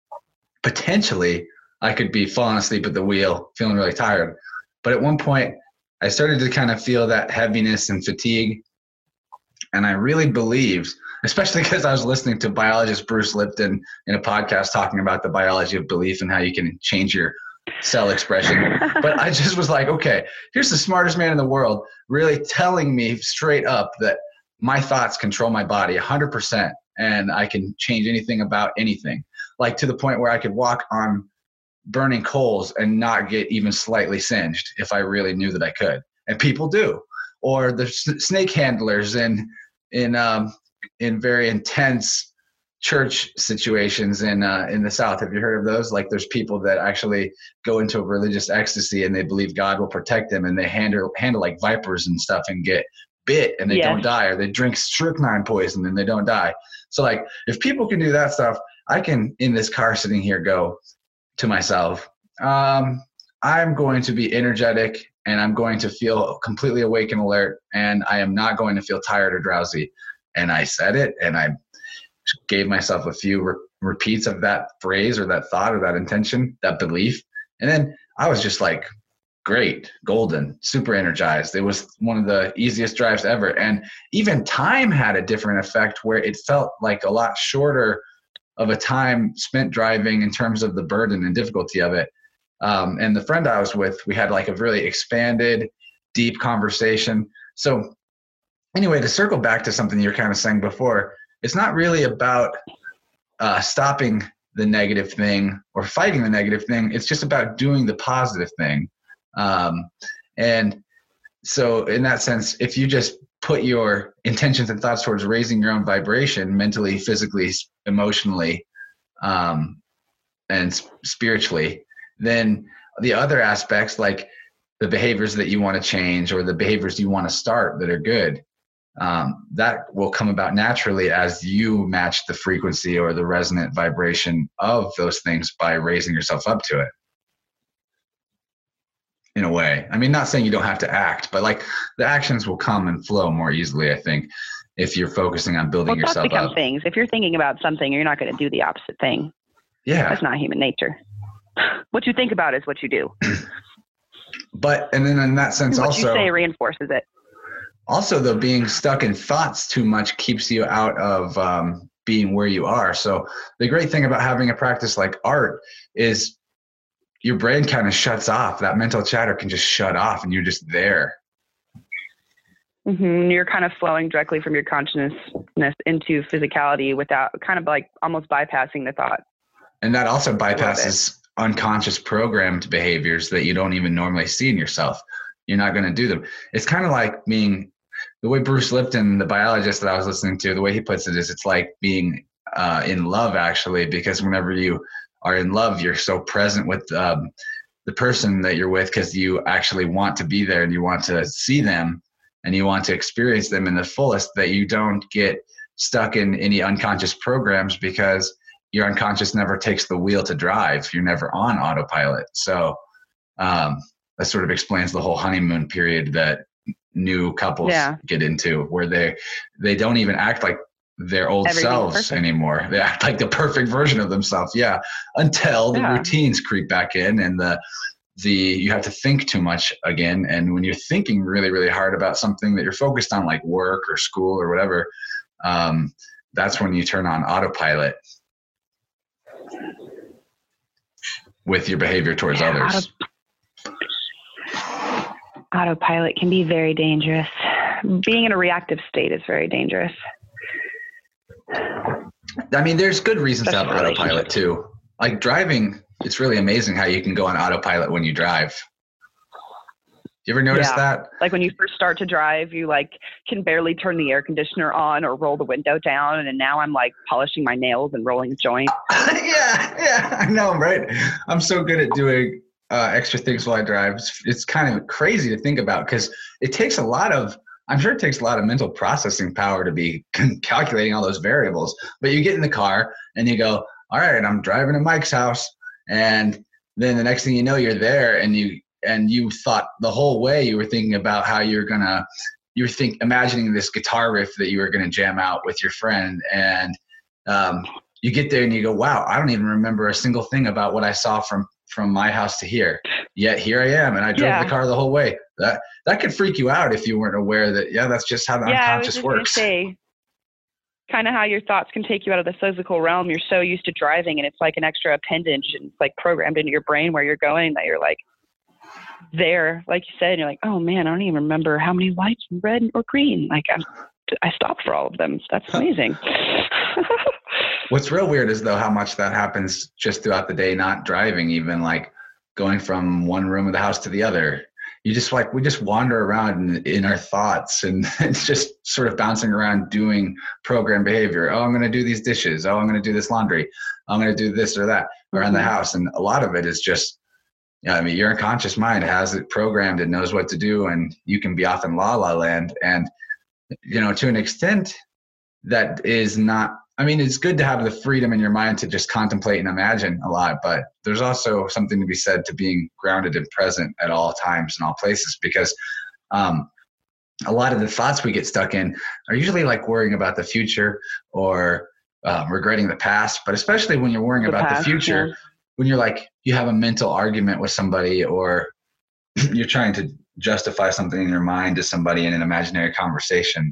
potentially I could be falling asleep at the wheel, feeling really tired. But at one point I started to kind of feel that heaviness and fatigue. And I really believed, especially because I was listening to biologist Bruce Lipton in a podcast talking about the biology of belief and how you can change your cell expression. But I just was like, okay, here's the smartest man in the world really telling me straight up that my thoughts control my body 100%, and I can change anything about anything, like to the point where I could walk on burning coals and not get even slightly singed if I really knew that I could. And people do. Or the snake handlers in very intense church situations in the South. Have you heard of those? Like, there's people that actually go into a religious ecstasy and they believe God will protect them, and they handle like vipers and stuff and get bit and they don't die, or they drink strychnine poison and they don't die. So like, if people can do that stuff, I can, in this car sitting here, go to myself, I'm going to be energetic and I'm going to feel completely awake and alert, and I am not going to feel tired or drowsy. And I said it, and I gave myself a few repeats of that phrase or that thought or that intention, that belief. And then I was just like, great, golden, super energized. It was one of the easiest drives ever. And even time had a different effect, where it felt like a lot shorter of a time spent driving in terms of the burden and difficulty of it. And the friend I was with, we had like a really expanded, deep conversation. So anyway, to circle back to something you're kind of saying before, it's not really about stopping the negative thing or fighting the negative thing. It's just about doing the positive thing. And so in that sense, if you just put your intentions and thoughts towards raising your own vibration mentally, physically, emotionally, and spiritually, then the other aspects, like the behaviors that you want to change or the behaviors you want to start that are good, that will come about naturally as you match the frequency or the resonant vibration of those things by raising yourself up to it. in a way. I mean, not saying you don't have to act, but like the actions will come and flow more easily, I think, if you're focusing on building thoughts yourself become up. things. If you're thinking about something, you're not going to do the opposite thing. Yeah. That's not human nature. What you think about is what you do. But, and then in that sense, what also, you say reinforces it. also though, being stuck in thoughts too much keeps you out of being where you are. So the great thing about having a practice like art is your brain kind of shuts off. That mental chatter can just shut off and you're just there. Mm-hmm. You're kind of flowing directly from your consciousness into physicality without kind of like almost bypassing the thought. And that also bypasses unconscious programmed behaviors that you don't even normally see in yourself. You're not going to do them. It's kind of like being, the way Bruce Lipton, the biologist that I was listening to, the way he puts it is it's like being in love, actually, because whenever you are in love, you're so present with the person that you're with because you actually want to be there and you want to see them and you want to experience them in the fullest, that you don't get stuck in any unconscious programs because your unconscious never takes the wheel to drive. You're never on autopilot. So that sort of explains the whole honeymoon period that new couples get into, where they don't even act like their old selves anymore. They act like the perfect version of themselves. Yeah. Until the routines creep back in and you have to think too much again. And when you're thinking really, really hard about something that you're focused on, like work or school or whatever, that's when you turn on autopilot with your behavior towards others. Autopilot can be very dangerous. Being in a reactive state is very dangerous. I mean, there's good reasons to have autopilot too. Like driving, it's really amazing how you can go on autopilot when you drive. You ever notice that? Like when you first start to drive, you like can barely turn the air conditioner on or roll the window down. And now I'm like polishing my nails and rolling a joint. Yeah, I know, right? I'm so good at doing extra things while I drive. It's kind of crazy to think about because it takes I'm sure it takes a lot of mental processing power to be calculating all those variables. But you get in the car and you go, all right, I'm driving to Mike's house. And then the next thing you know, you're there and you thought the whole way you were thinking about how imagining this guitar riff that you were going to jam out with your friend. And you get there and you go, wow, I don't even remember a single thing about what I saw from my house to here. Yet here I am. And I drove the car the whole way. That could freak you out if you weren't aware that, that's just how the unconscious works. Kind of how your thoughts can take you out of the physical realm. You're so used to driving and it's like an extra appendage and it's like programmed into your brain where you're going that you're like there, like you said, and you're like, oh man, I don't even remember how many lights, red or green. Like I stopped for all of them. That's amazing. What's real weird is though how much that happens just throughout the day, not driving, even like going from one room of the house to the other. We just wander around in our thoughts and it's just sort of bouncing around doing program behavior. Oh, I'm going to do these dishes. Oh, I'm going to do this laundry. I'm going to do this or that around the house. And a lot of it is just, your unconscious mind has it programmed and knows what to do. And you can be off in la la land. And, to an extent that is not, it's good to have the freedom in your mind to just contemplate and imagine a lot, but there's also something to be said to being grounded and present at all times and all places, because a lot of the thoughts we get stuck in are usually like worrying about the future or regretting the past, but especially when you're worrying about the future, when you're like, you have a mental argument with somebody or you're trying to justify something in your mind to somebody in an imaginary conversation,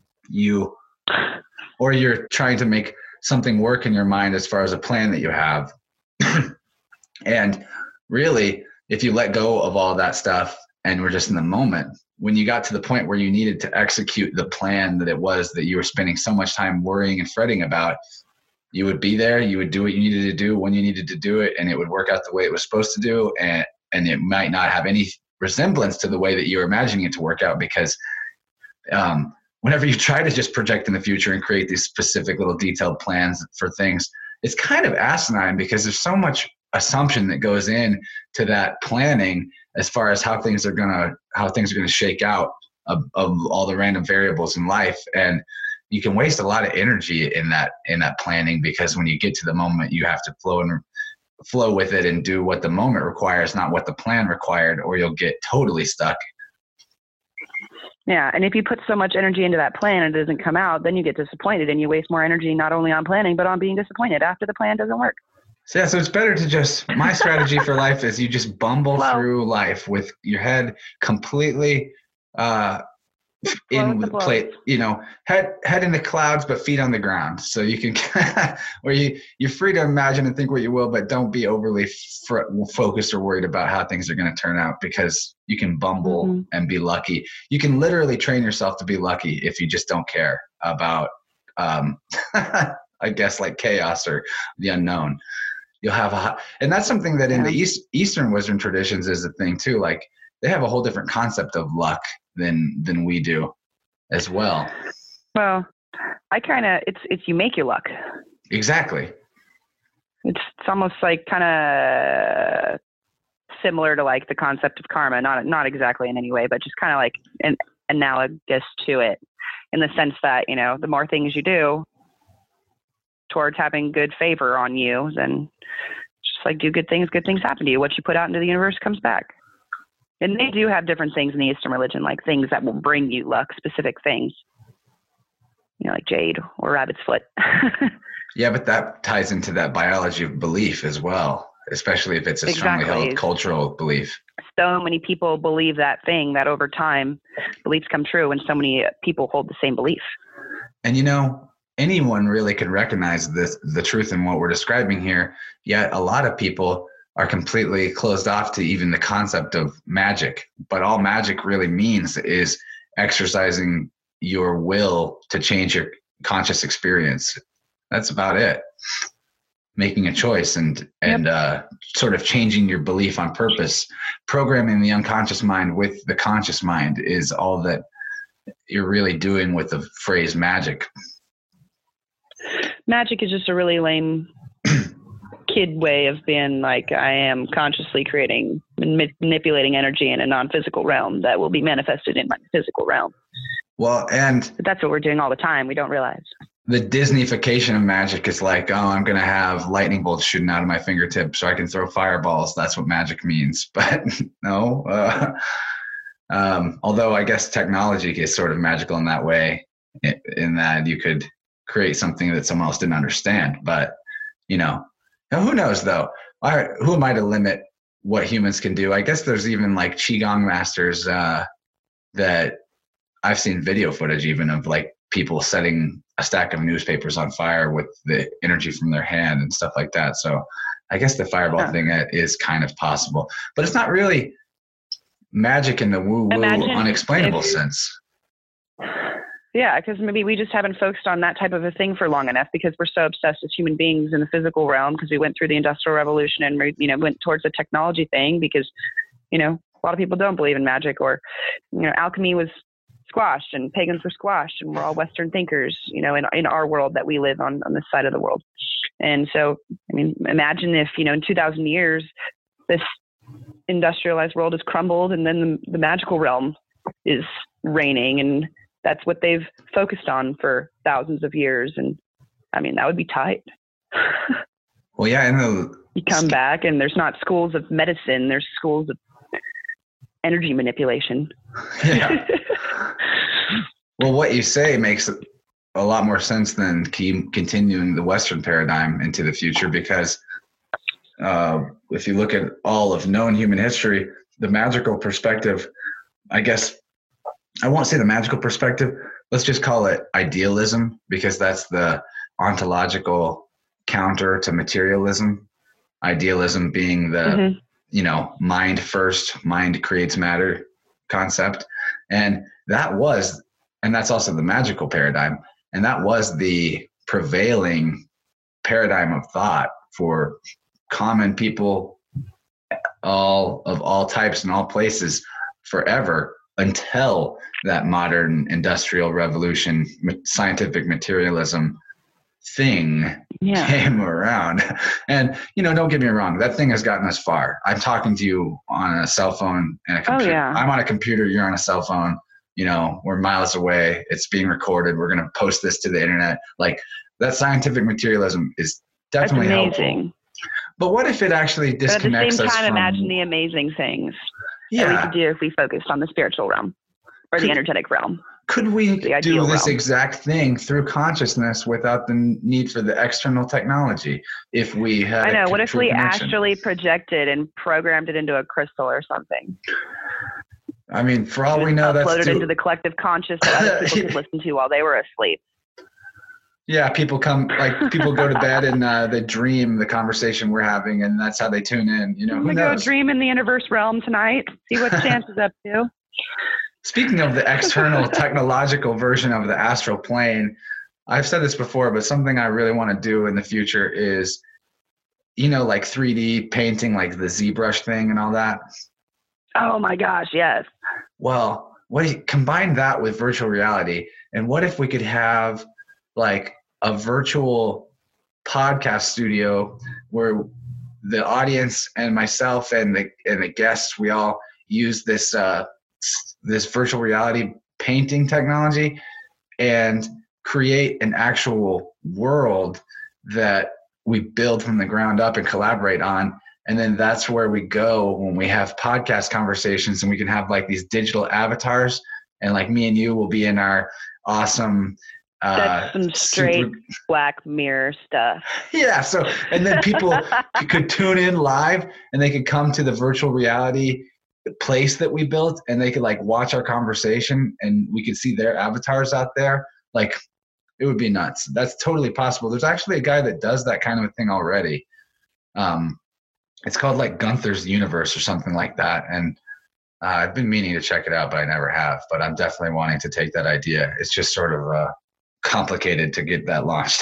or you're trying to make something work in your mind as far as a plan that you have. And really, if you let go of all that stuff and we're just in the moment, when you got to the point where you needed to execute the plan that it was that you were spending so much time worrying and fretting about, you would be there, you would do what you needed to do when you needed to do it, and it would work out the way it was supposed to do. And it might not have any resemblance to the way that you were imagining it to work out, because whenever you try to just project in the future and create these specific little detailed plans for things, it's kind of asinine because there's so much assumption that goes in to that planning as far as how things are gonna shake out of all the random variables in life. And you can waste a lot of energy in that planning, because when you get to the moment, you have to flow flow with it and do what the moment requires, not what the plan required, or you'll get totally stuck. Yeah. And if you put so much energy into that plan and it doesn't come out, then you get disappointed and you waste more energy, not only on planning, but on being disappointed after the plan doesn't work. So, so it's better to just, my strategy for life is you just bumble through life with your head completely in the plate, head in the clouds, but feet on the ground. So you can, where you're free to imagine and think what you will, but don't be overly focused or worried about how things are going to turn out, because you can bumble and be lucky. You can literally train yourself to be lucky if you just don't care about, I guess, like chaos or the unknown. You'll have and that's something that in the Eastern Western traditions is a thing too. Like they have a whole different concept of luck than we do as well. Well, it's you make your luck. Exactly. It's almost like kind of similar to like the concept of karma, not exactly in any way, but just kind of like an analogous to it, in the sense that, the more things you do towards having good favor on you, then just like do good things happen to you. What you put out into the universe comes back. And they do have different things in the Eastern religion, like things that will bring you luck, specific things, like jade or rabbit's foot. Yeah, but that ties into that biology of belief as well, especially if it's a strongly held cultural belief. So many people believe that thing that over time beliefs come true, and so many people hold the same belief. And anyone really can recognize the truth in what we're describing here, yet a lot of people are completely closed off to even the concept of magic. But all magic really means is exercising your will to change your conscious experience. That's about it. Making a choice and sort of changing your belief on purpose. Programming the unconscious mind with the conscious mind is all that you're really doing with the phrase magic. Magic is just a really lame kid way of being like, I am consciously creating and manipulating energy in a non-physical realm that will be manifested in my physical realm. Well, but that's what we're doing all the time. We don't realize. The Disneyfication of magic is like, I'm going to have lightning bolts shooting out of my fingertips so I can throw fireballs. That's what magic means. But no, although I guess technology is sort of magical in that way, in that you could create something that someone else didn't understand. But, who knows though? Who am I to limit what humans can do? I guess there's even like Qigong masters that I've seen video footage even of, like people setting a stack of newspapers on fire with the energy from their hand and stuff like that. So I guess the fireball thing is kind of possible, but it's not really magic in the woo-woo unexplainable sense. Yeah, because maybe we just haven't focused on that type of a thing for long enough, because we're so obsessed as human beings in the physical realm, because we went through the Industrial Revolution and went towards the technology thing, because a lot of people don't believe in magic, or alchemy was squashed and pagans were squashed, and we're all Western thinkers in our world that we live on this side of the world. And so imagine if in 2,000 years this industrialized world has crumbled, and then the magical realm is reigning, and that's what they've focused on for thousands of years. And that would be tight. Well, yeah. You come back and there's not schools of medicine. There's schools of energy manipulation. Yeah. Well, what you say makes a lot more sense than continuing the Western paradigm into the future, because if you look at all of known human history, the magical perspective, I guess, I won't say the magical perspective, let's just call it idealism, because that's the ontological counter to materialism. Idealism being the, mind first, mind creates matter concept. And that's also the magical paradigm. And that was the prevailing paradigm of thought for common people, all types and all places forever, until that modern industrial revolution, scientific materialism thing came around. And, don't get me wrong, that thing has gotten us far. I'm talking to you on a cell phone and a computer. Oh, yeah. I'm on a computer, you're on a cell phone. We're miles away. It's being recorded. We're going to post this to the internet. Like, that scientific materialism is definitely helpful. But what if it actually But at the disconnects same us time, from... imagine the amazing things that we could do if we focused on the spiritual realm or the energetic realm. Could we The do ideal this realm. exact thing through consciousness without the need for the external technology? If we had I know. a What if true we connection? astrally projected and programmed it into a crystal or something? I mean, for all we know, that's uploaded into the collective conscious that other people could listen to while they were asleep. Yeah, people go to bed and they dream the conversation we're having, and that's how they tune in. You know, I'm who gonna go knows? dream in the universe realm tonight. See what Chance is up to. Speaking of the external technological version of the astral plane, I've said this before, but something I really want to do in the future is, you know, like 3D painting, like the ZBrush thing and all that. Oh my gosh, yes. Well, combine that with virtual reality, and what if we could have like a virtual podcast studio where the audience and myself and the guests, we all use this virtual reality painting technology and create an actual world that we build from the ground up and collaborate on. And then that's where we go when we have podcast conversations, and we can have like these digital avatars, and like me and you will be in our awesome That's some straight Black Mirror stuff. Yeah. So, and then people could tune in live, and they could come to the virtual reality place that we built, and they could like watch our conversation, and we could see their avatars out there. Like, it would be nuts. That's totally possible. There's actually a guy that does that kind of a thing already. It's called like Gunther's Universe or something like that. And I've been meaning to check it out, but I never have. But I'm definitely wanting to take that idea. It's just sort of complicated to get that launched.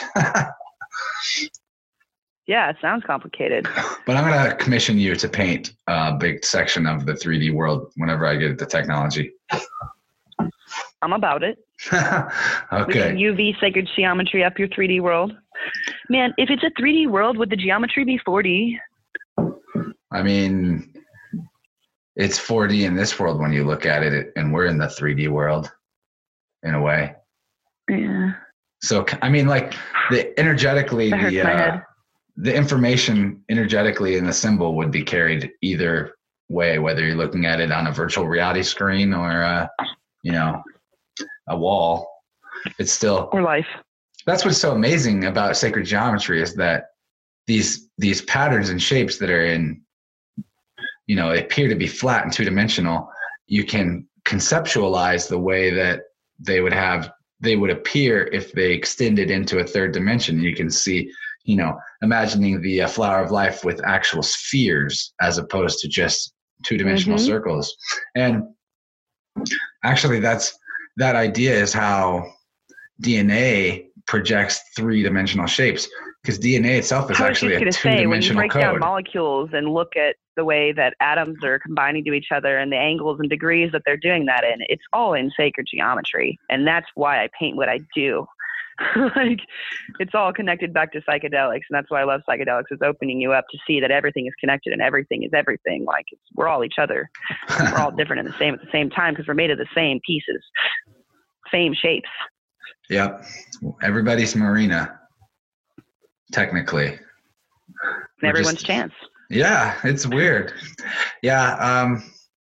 Yeah, it sounds complicated. But I'm going to commission you to paint a big section of the 3D world whenever I get the technology. I'm about it. We Okay. can UV sacred geometry up your 3D world. Man, if it's a 3D world, would the geometry be 4D? I mean, it's 4D in this world when you look at it, and we're in the 3D world in a way. Yeah. So, I mean, like energetically, That hurts my head. the information energetically in the symbol would be carried either way, whether you're looking at it on a virtual reality screen or, you know, a wall. It's still, Or life. that's what's so amazing about sacred geometry, is that these patterns and shapes that are in, you know, appear to be flat and two-dimensional, you can conceptualize the way that they would appear if they extended into a third dimension. You can see, you know, imagining the flower of life with actual spheres as opposed to just two-dimensional circles. And actually that idea is how DNA projects three-dimensional shapes, because DNA itself is actually a two-dimensional say, when you break down code. molecules and look at the way that atoms are combining to each other and the angles and degrees that they're doing that in, it's all in sacred geometry. And that's why I paint what I do. Like, it's all connected back to psychedelics, and that's why I love psychedelics. It's opening you up to see that everything is connected and everything is everything. Like, we're all each other. We're all different and the same at the same time, because we're made of the same pieces, same shapes. Yep. Everybody's Marina, technically. And everyone's Chance. Yeah, it's weird. Yeah,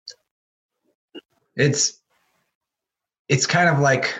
it's kind of like,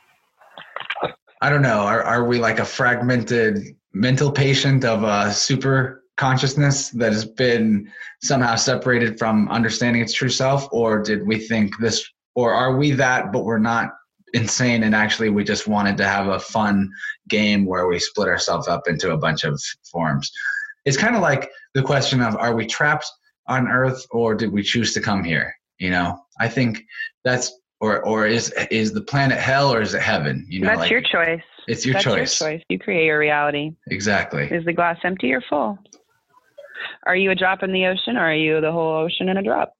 I don't know, are we like a fragmented mental patient of a super consciousness that has been somehow separated from understanding its true self? Or did we think this, or are we that, but we're not insane, and actually we just wanted to have a fun game where we split ourselves up into a bunch of forms? It's kind of like the question of, are we trapped on Earth, or did we choose to come here? You know, I think that's, or is the planet hell, or is it heaven? You know, That's like, your choice. It's your That's choice. your choice. You create your reality. Exactly. Is the glass empty or full? Are you a drop in the ocean, or are you the whole ocean in a drop?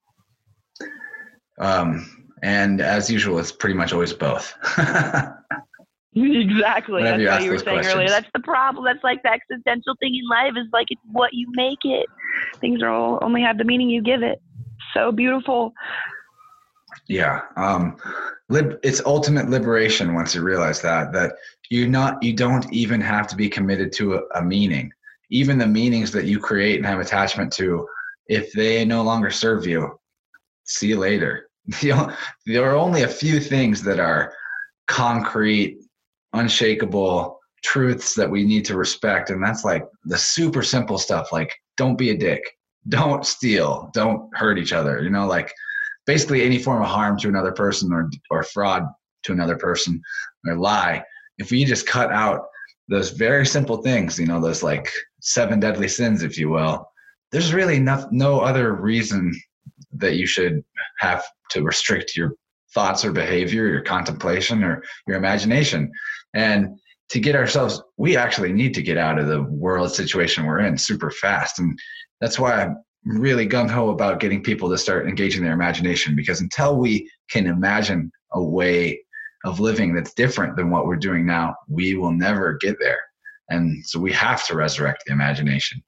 And as usual, it's pretty much always both. Exactly. Whenever you That's ask what you were those saying questions. earlier. That's the problem. That's like the existential thing in life, is like, it's what you make it. Things are only have the meaning you give it. So beautiful. Yeah. It's ultimate liberation once you realize that you don't even have to be committed to a meaning. even the meanings that you create and have attachment to, if they no longer serve you, see you later. There are only a few things that are concrete, unshakable truths that we need to respect. And that's like the super simple stuff, like don't be a dick, don't steal, don't hurt each other, like basically any form of harm to another person or fraud to another person or lie. If we just cut out those very simple things, those like 7 deadly sins, if you will, there's really no other reason that you should have to restrict your thoughts or behavior, your contemplation or your imagination. And to get ourselves, we actually need to get out of the world situation we're in super fast. And that's why I'm really gung-ho about getting people to start engaging their imagination, because until we can imagine a way of living that's different than what we're doing now, we will never get there. And so we have to resurrect the imagination.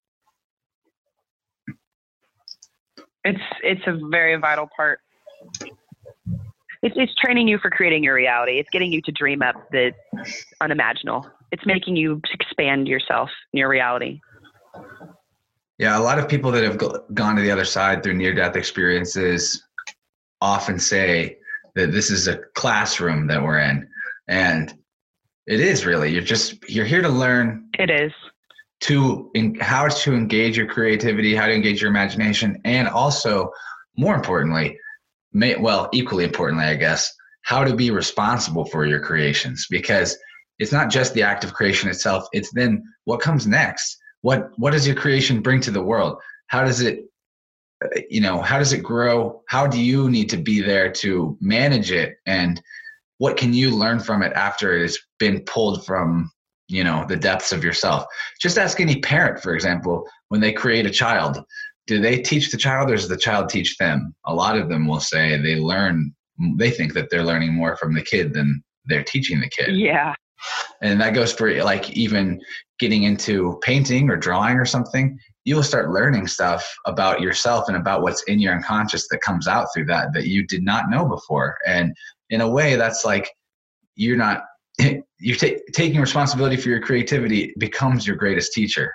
It's a very vital part. It's training you for creating your reality. It's getting you to dream up the unimaginable. It's making you expand yourself in your reality. Yeah, a lot of people that have gone to the other side through near-death experiences often say that this is a classroom that we're in. And it is really. You're here to learn. It is. How to engage your creativity, how to engage your imagination, and also, more importantly, equally importantly, I guess, how to be responsible for your creations. Because it's not just the act of creation itself, it's then what comes next. What does your creation bring to the world? How does it grow? How do you need to be there to manage it? And what can you learn from it after it has been pulled from, the depths of yourself? Just ask any parent, for example, when they create a child, do they teach the child or does the child teach them? A lot of them will say they think that they're learning more from the kid than they're teaching the kid. Yeah. And that goes for like even getting into painting or drawing or something. You will start learning stuff about yourself and about what's in your unconscious that comes out through that you did not know before. And in a way, that's like taking responsibility for your creativity becomes your greatest teacher.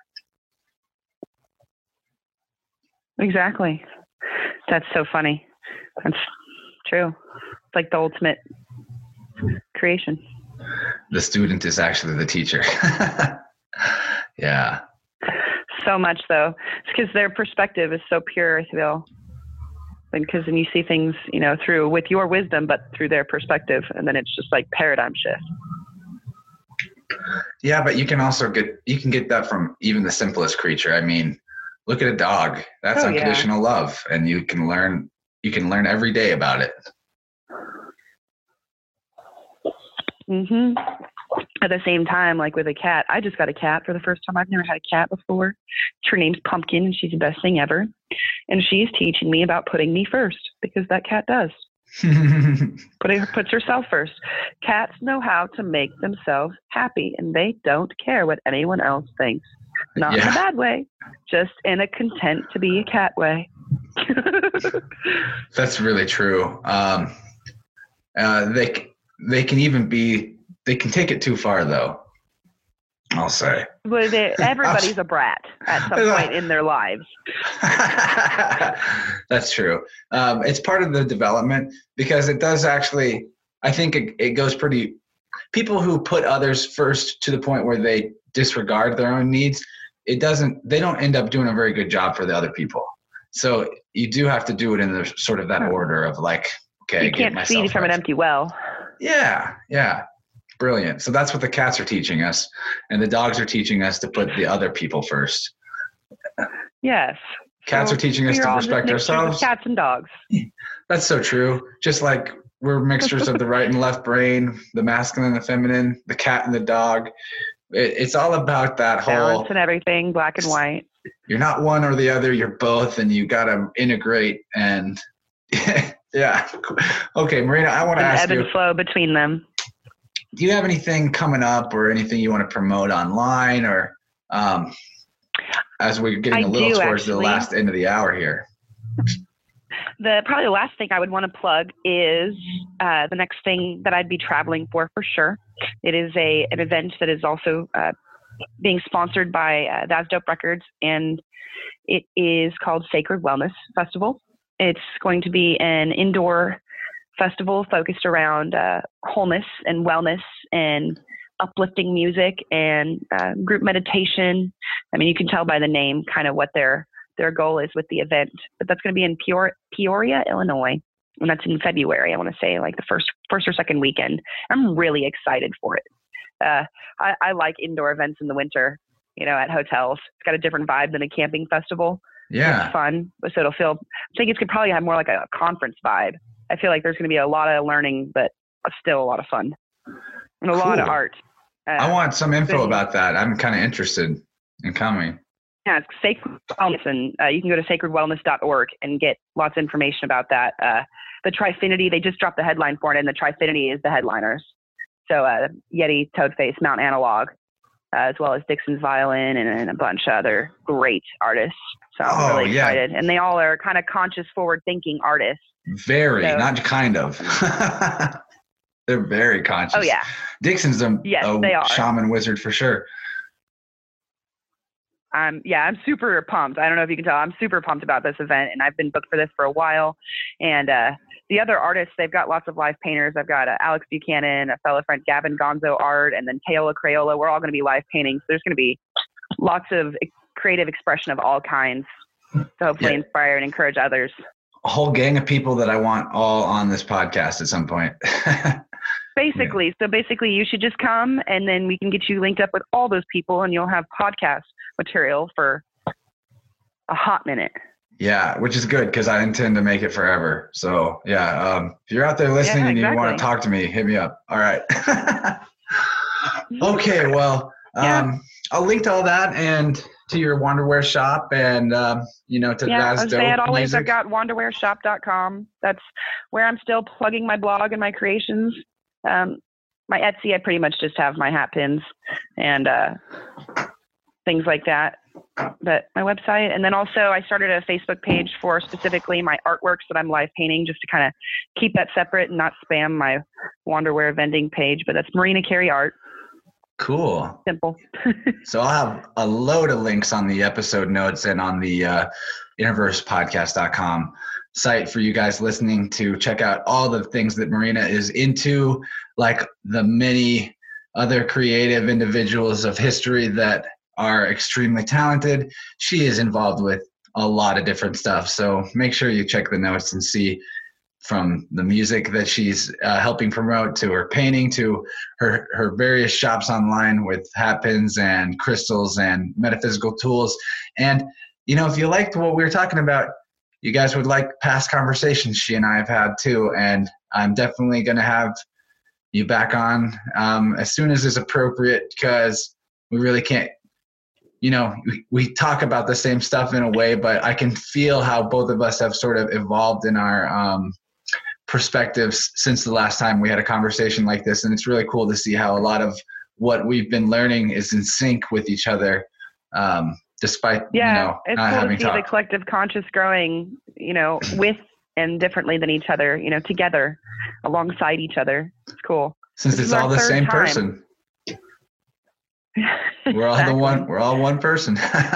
Exactly. That's so funny. That's true. It's like the ultimate creation. The student is actually the teacher. Yeah. So much though. It's because their perspective is so pure, I feel. Because then you see things, through with your wisdom, but through their perspective. And then it's just like paradigm shift. Yeah, but you can also get that from even the simplest creature. I mean, look at a dog. That's unconditional love. And you can learn every day about it. Mm-hmm. At the same time, like with a cat, I just got a cat for the first time. I've never had a cat before. Her name's Pumpkin, and she's the best thing ever. And she's teaching me about putting me first, because that cat does. Puts herself first. Cats know how to make themselves happy, and they don't care what anyone else thinks. Not in a bad way, just in a content to be a cat way. That's really true. They can take it too far, though, I'll say. But everybody's a brat at some point in their lives. That's true. It's part of the development, because it does actually, I think it goes pretty, people who put others first to the point where they disregard their own needs, they don't end up doing a very good job for the other people. So you do have to do it in the sort of that order of like, okay, you can't feed from an empty well. Yeah. Brilliant. So that's what the cats are teaching us, and the dogs are teaching us to put the other people first. Yes. Cats are teaching us to respect ourselves. Cats and dogs. That's so true. Just like we're mixtures of the right and left brain, the masculine and the feminine, the cat and the dog. It's all about that whole balance and everything, black and white. You're not one or the other. You're both, and you got to integrate. And yeah. Okay, Marina, I want to ask you. Ebb and flow between them. Do you have anything coming up or anything you want to promote online, or as we're getting a little towards the last end of the hour here? Probably the last thing I would want to plug is the next thing that I'd be traveling for sure. It is an event that is also being sponsored by That's Dope Records, and it is called Sacred Wellness Festival. It's going to be an indoor festival focused around wholeness and wellness and uplifting music and group meditation. I mean, you can tell by the name kind of what their goal is with the event, but that's going to be in Peoria, Illinois. And that's in February. I want to say like the first or second weekend. I'm really excited for it. I like indoor events in the winter, at hotels. It's got a different vibe than a camping festival. Yeah. It's fun. So I think it could probably have more like a conference vibe. I feel like there's going to be a lot of learning, but still a lot of fun and a lot of art. I want some info about that. I'm kind of interested in coming. Yeah, it's Sacred Wellness, and you can go to sacredwellness.org and get lots of information about that. The Trifinity, they just dropped the headline for it, and the Trifinity is the headliners. So Yeti, Toadface, Mount Analog, as well as Dixon's Violin and a bunch of other great artists. So I'm really excited. And they all are kind of conscious, forward-thinking artists. Very, not kind of. They're very conscious. Oh, yeah. Dixon's a they are. shaman wizard for sure. I'm super pumped. I don't know if you can tell. I'm super pumped about this event, and I've been booked for this for a while. And the other artists, they've got lots of live painters. I've got Alex Buchanan, a fellow friend, Gavin Gonzo Art, and then Teola Crayola. We're all going to be live painting. So there's going to be lots of creative expression of all kinds to hopefully inspire and encourage others. A whole gang of people that I want all on this podcast at some point. Basically. So basically you should just come, and then we can get you linked up with all those people, and you'll have podcast material for a hot minute. Yeah, which is good because I intend to make it forever. So if you're out there listening and you want to talk to me, hit me up. All right. Okay, well, I'll link to all that and to your Wanderwear shop and, to That's Dope Music. I've got wanderwearshop.com. That's where I'm still plugging my blog and my creations. My Etsy, I pretty much just have my hat pins and things like that. But my website, and then also I started a Facebook page for specifically my artworks that I'm live painting, just to kind of keep that separate and not spam my Wanderwear vending page. But that's Marina Carey Art. Cool. Simple. So I'll have a load of links on the episode notes and on the InnerversePodcast.com site for you guys listening to check out all the things that Marina is into, like the many other creative individuals of history that are extremely talented. She is involved with a lot of different stuff. So make sure you check the notes and see from the music that she's helping promote to her painting to her various shops online with hat pins and crystals and metaphysical tools. And, if you liked what we were talking about, you guys would like past conversations she and I have had too. And I'm definitely going to have you back on as soon as is appropriate, because we really can't, we talk about the same stuff in a way, but I can feel how both of us have sort of evolved in our perspectives since the last time we had a conversation like this. And it's really cool to see how a lot of what we've been learning is in sync with each other, despite, it's not cool having to see the collective conscious growing, with and differently than each other, together alongside each other. It's cool. Since it's all the same person. We're all we're all one person.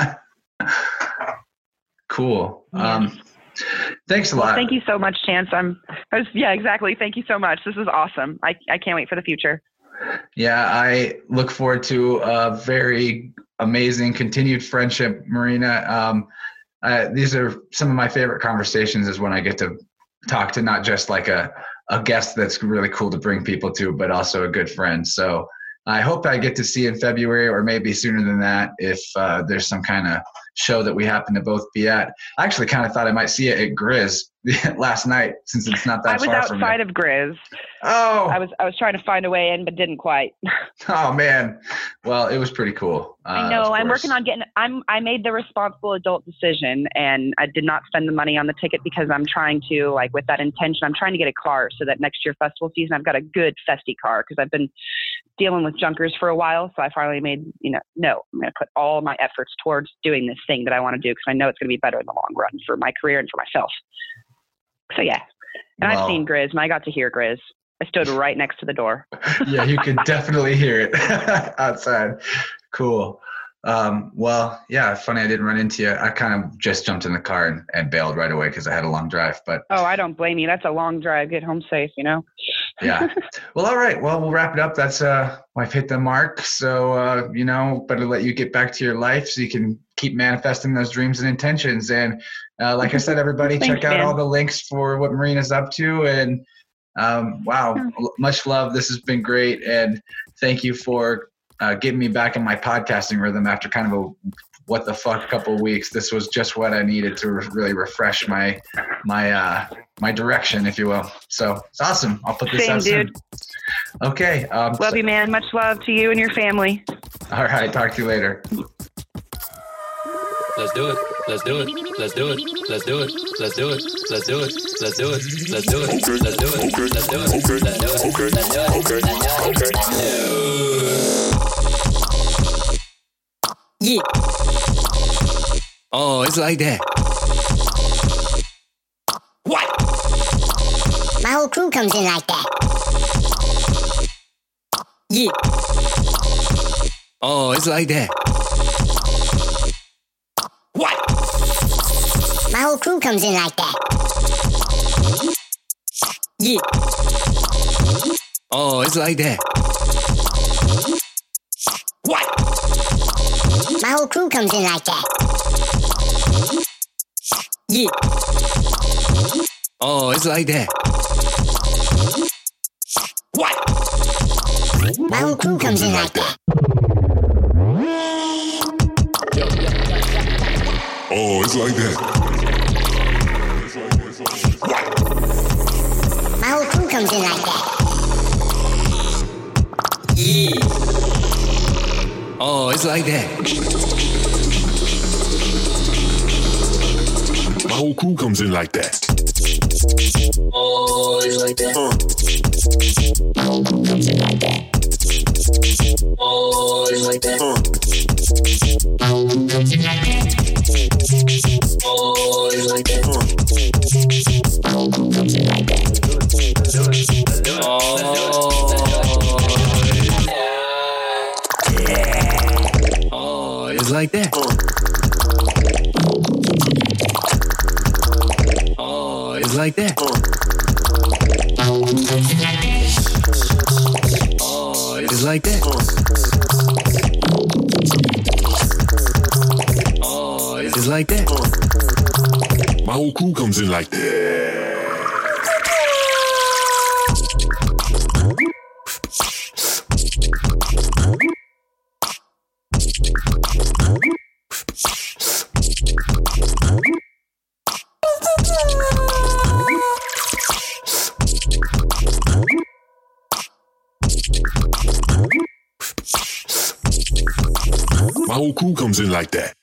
Cool. Thanks a lot. Well, thank you so much, Chance. Exactly. Thank you so much. This is awesome. I can't wait for the future. Yeah, I look forward to a very amazing continued friendship, Marina. These are some of my favorite conversations is when I get to talk to not just like a guest that's really cool to bring people to, but also a good friend. So I hope I get to see in February or maybe sooner than that if there's some kind of show that we happen to both be at. I actually kind of thought I might see it at Grizz last night since it's not that far from me. I was outside of Grizz. Oh. I was trying to find a way in, but didn't quite. Oh, man. Well, it was pretty cool. I know. I'm working on I made the responsible adult decision, and I did not spend the money on the ticket because I'm trying to, with that intention, I'm trying to get a car so that next year festival season, I've got a good festy car because I've been dealing with junkers for a while. So I finally made, no, I'm going to put all my efforts towards doing this thing that I want to do because I know it's going to be better in the long run for my career and for myself. So, yeah. And I've seen Grizz, and I got to hear Grizz. I stood right next to the door. Yeah, you could definitely hear it outside. Cool. Well, yeah, funny I didn't run into you. I kind of just jumped in the car and bailed right away because I had a long drive. But Oh, I don't blame you. That's a long drive. Get home safe, you know? yeah. Well, all right. Well, we'll wrap it up. That's I've hit the mark. So, better let you get back to your life so you can keep manifesting those dreams and intentions. And like I said, everybody, Thanks, check out man. all the links for what Marina's up to. And wow, much love. This has been great. And thank you for getting me back in my podcasting rhythm after kind of a what the fuck couple of weeks. This was just what I needed to really refresh my direction, if you will. So it's awesome. I'll put this Same, out soon. dude. Okay. Love you, man. Much love to you and your family. All right. Talk to you later. Let's do it. Let's do it. Let's do it. Let's do it. Let's do it. Let's do it. Let's do it. Let's do it. Let's do it. Let's do it. Let's do it. Yeah. Oh, it's like that. What? My whole crew comes in like that. Yeah. Oh, it's like that. What? My whole crew comes in like that. Yeah. Oh, it's like that. What? My whole crew comes in like that. Yeah. Oh, it's like that. What? My whole crew comes in like that. Oh, it's like that. My whole crew comes in like that. Yeah. Oh, it's like that. My whole crew comes in like that. Oh, it's like that. My whole crew comes in like that. Oh, it's like that. My whole crew comes in like that. Oh, it's like that. My whole crew comes in like that. Oh, it's like that. Oh, it's like that. Oh, it's like that. Oh, it's like that. My whole crew comes in like that. My whole crew comes in like that.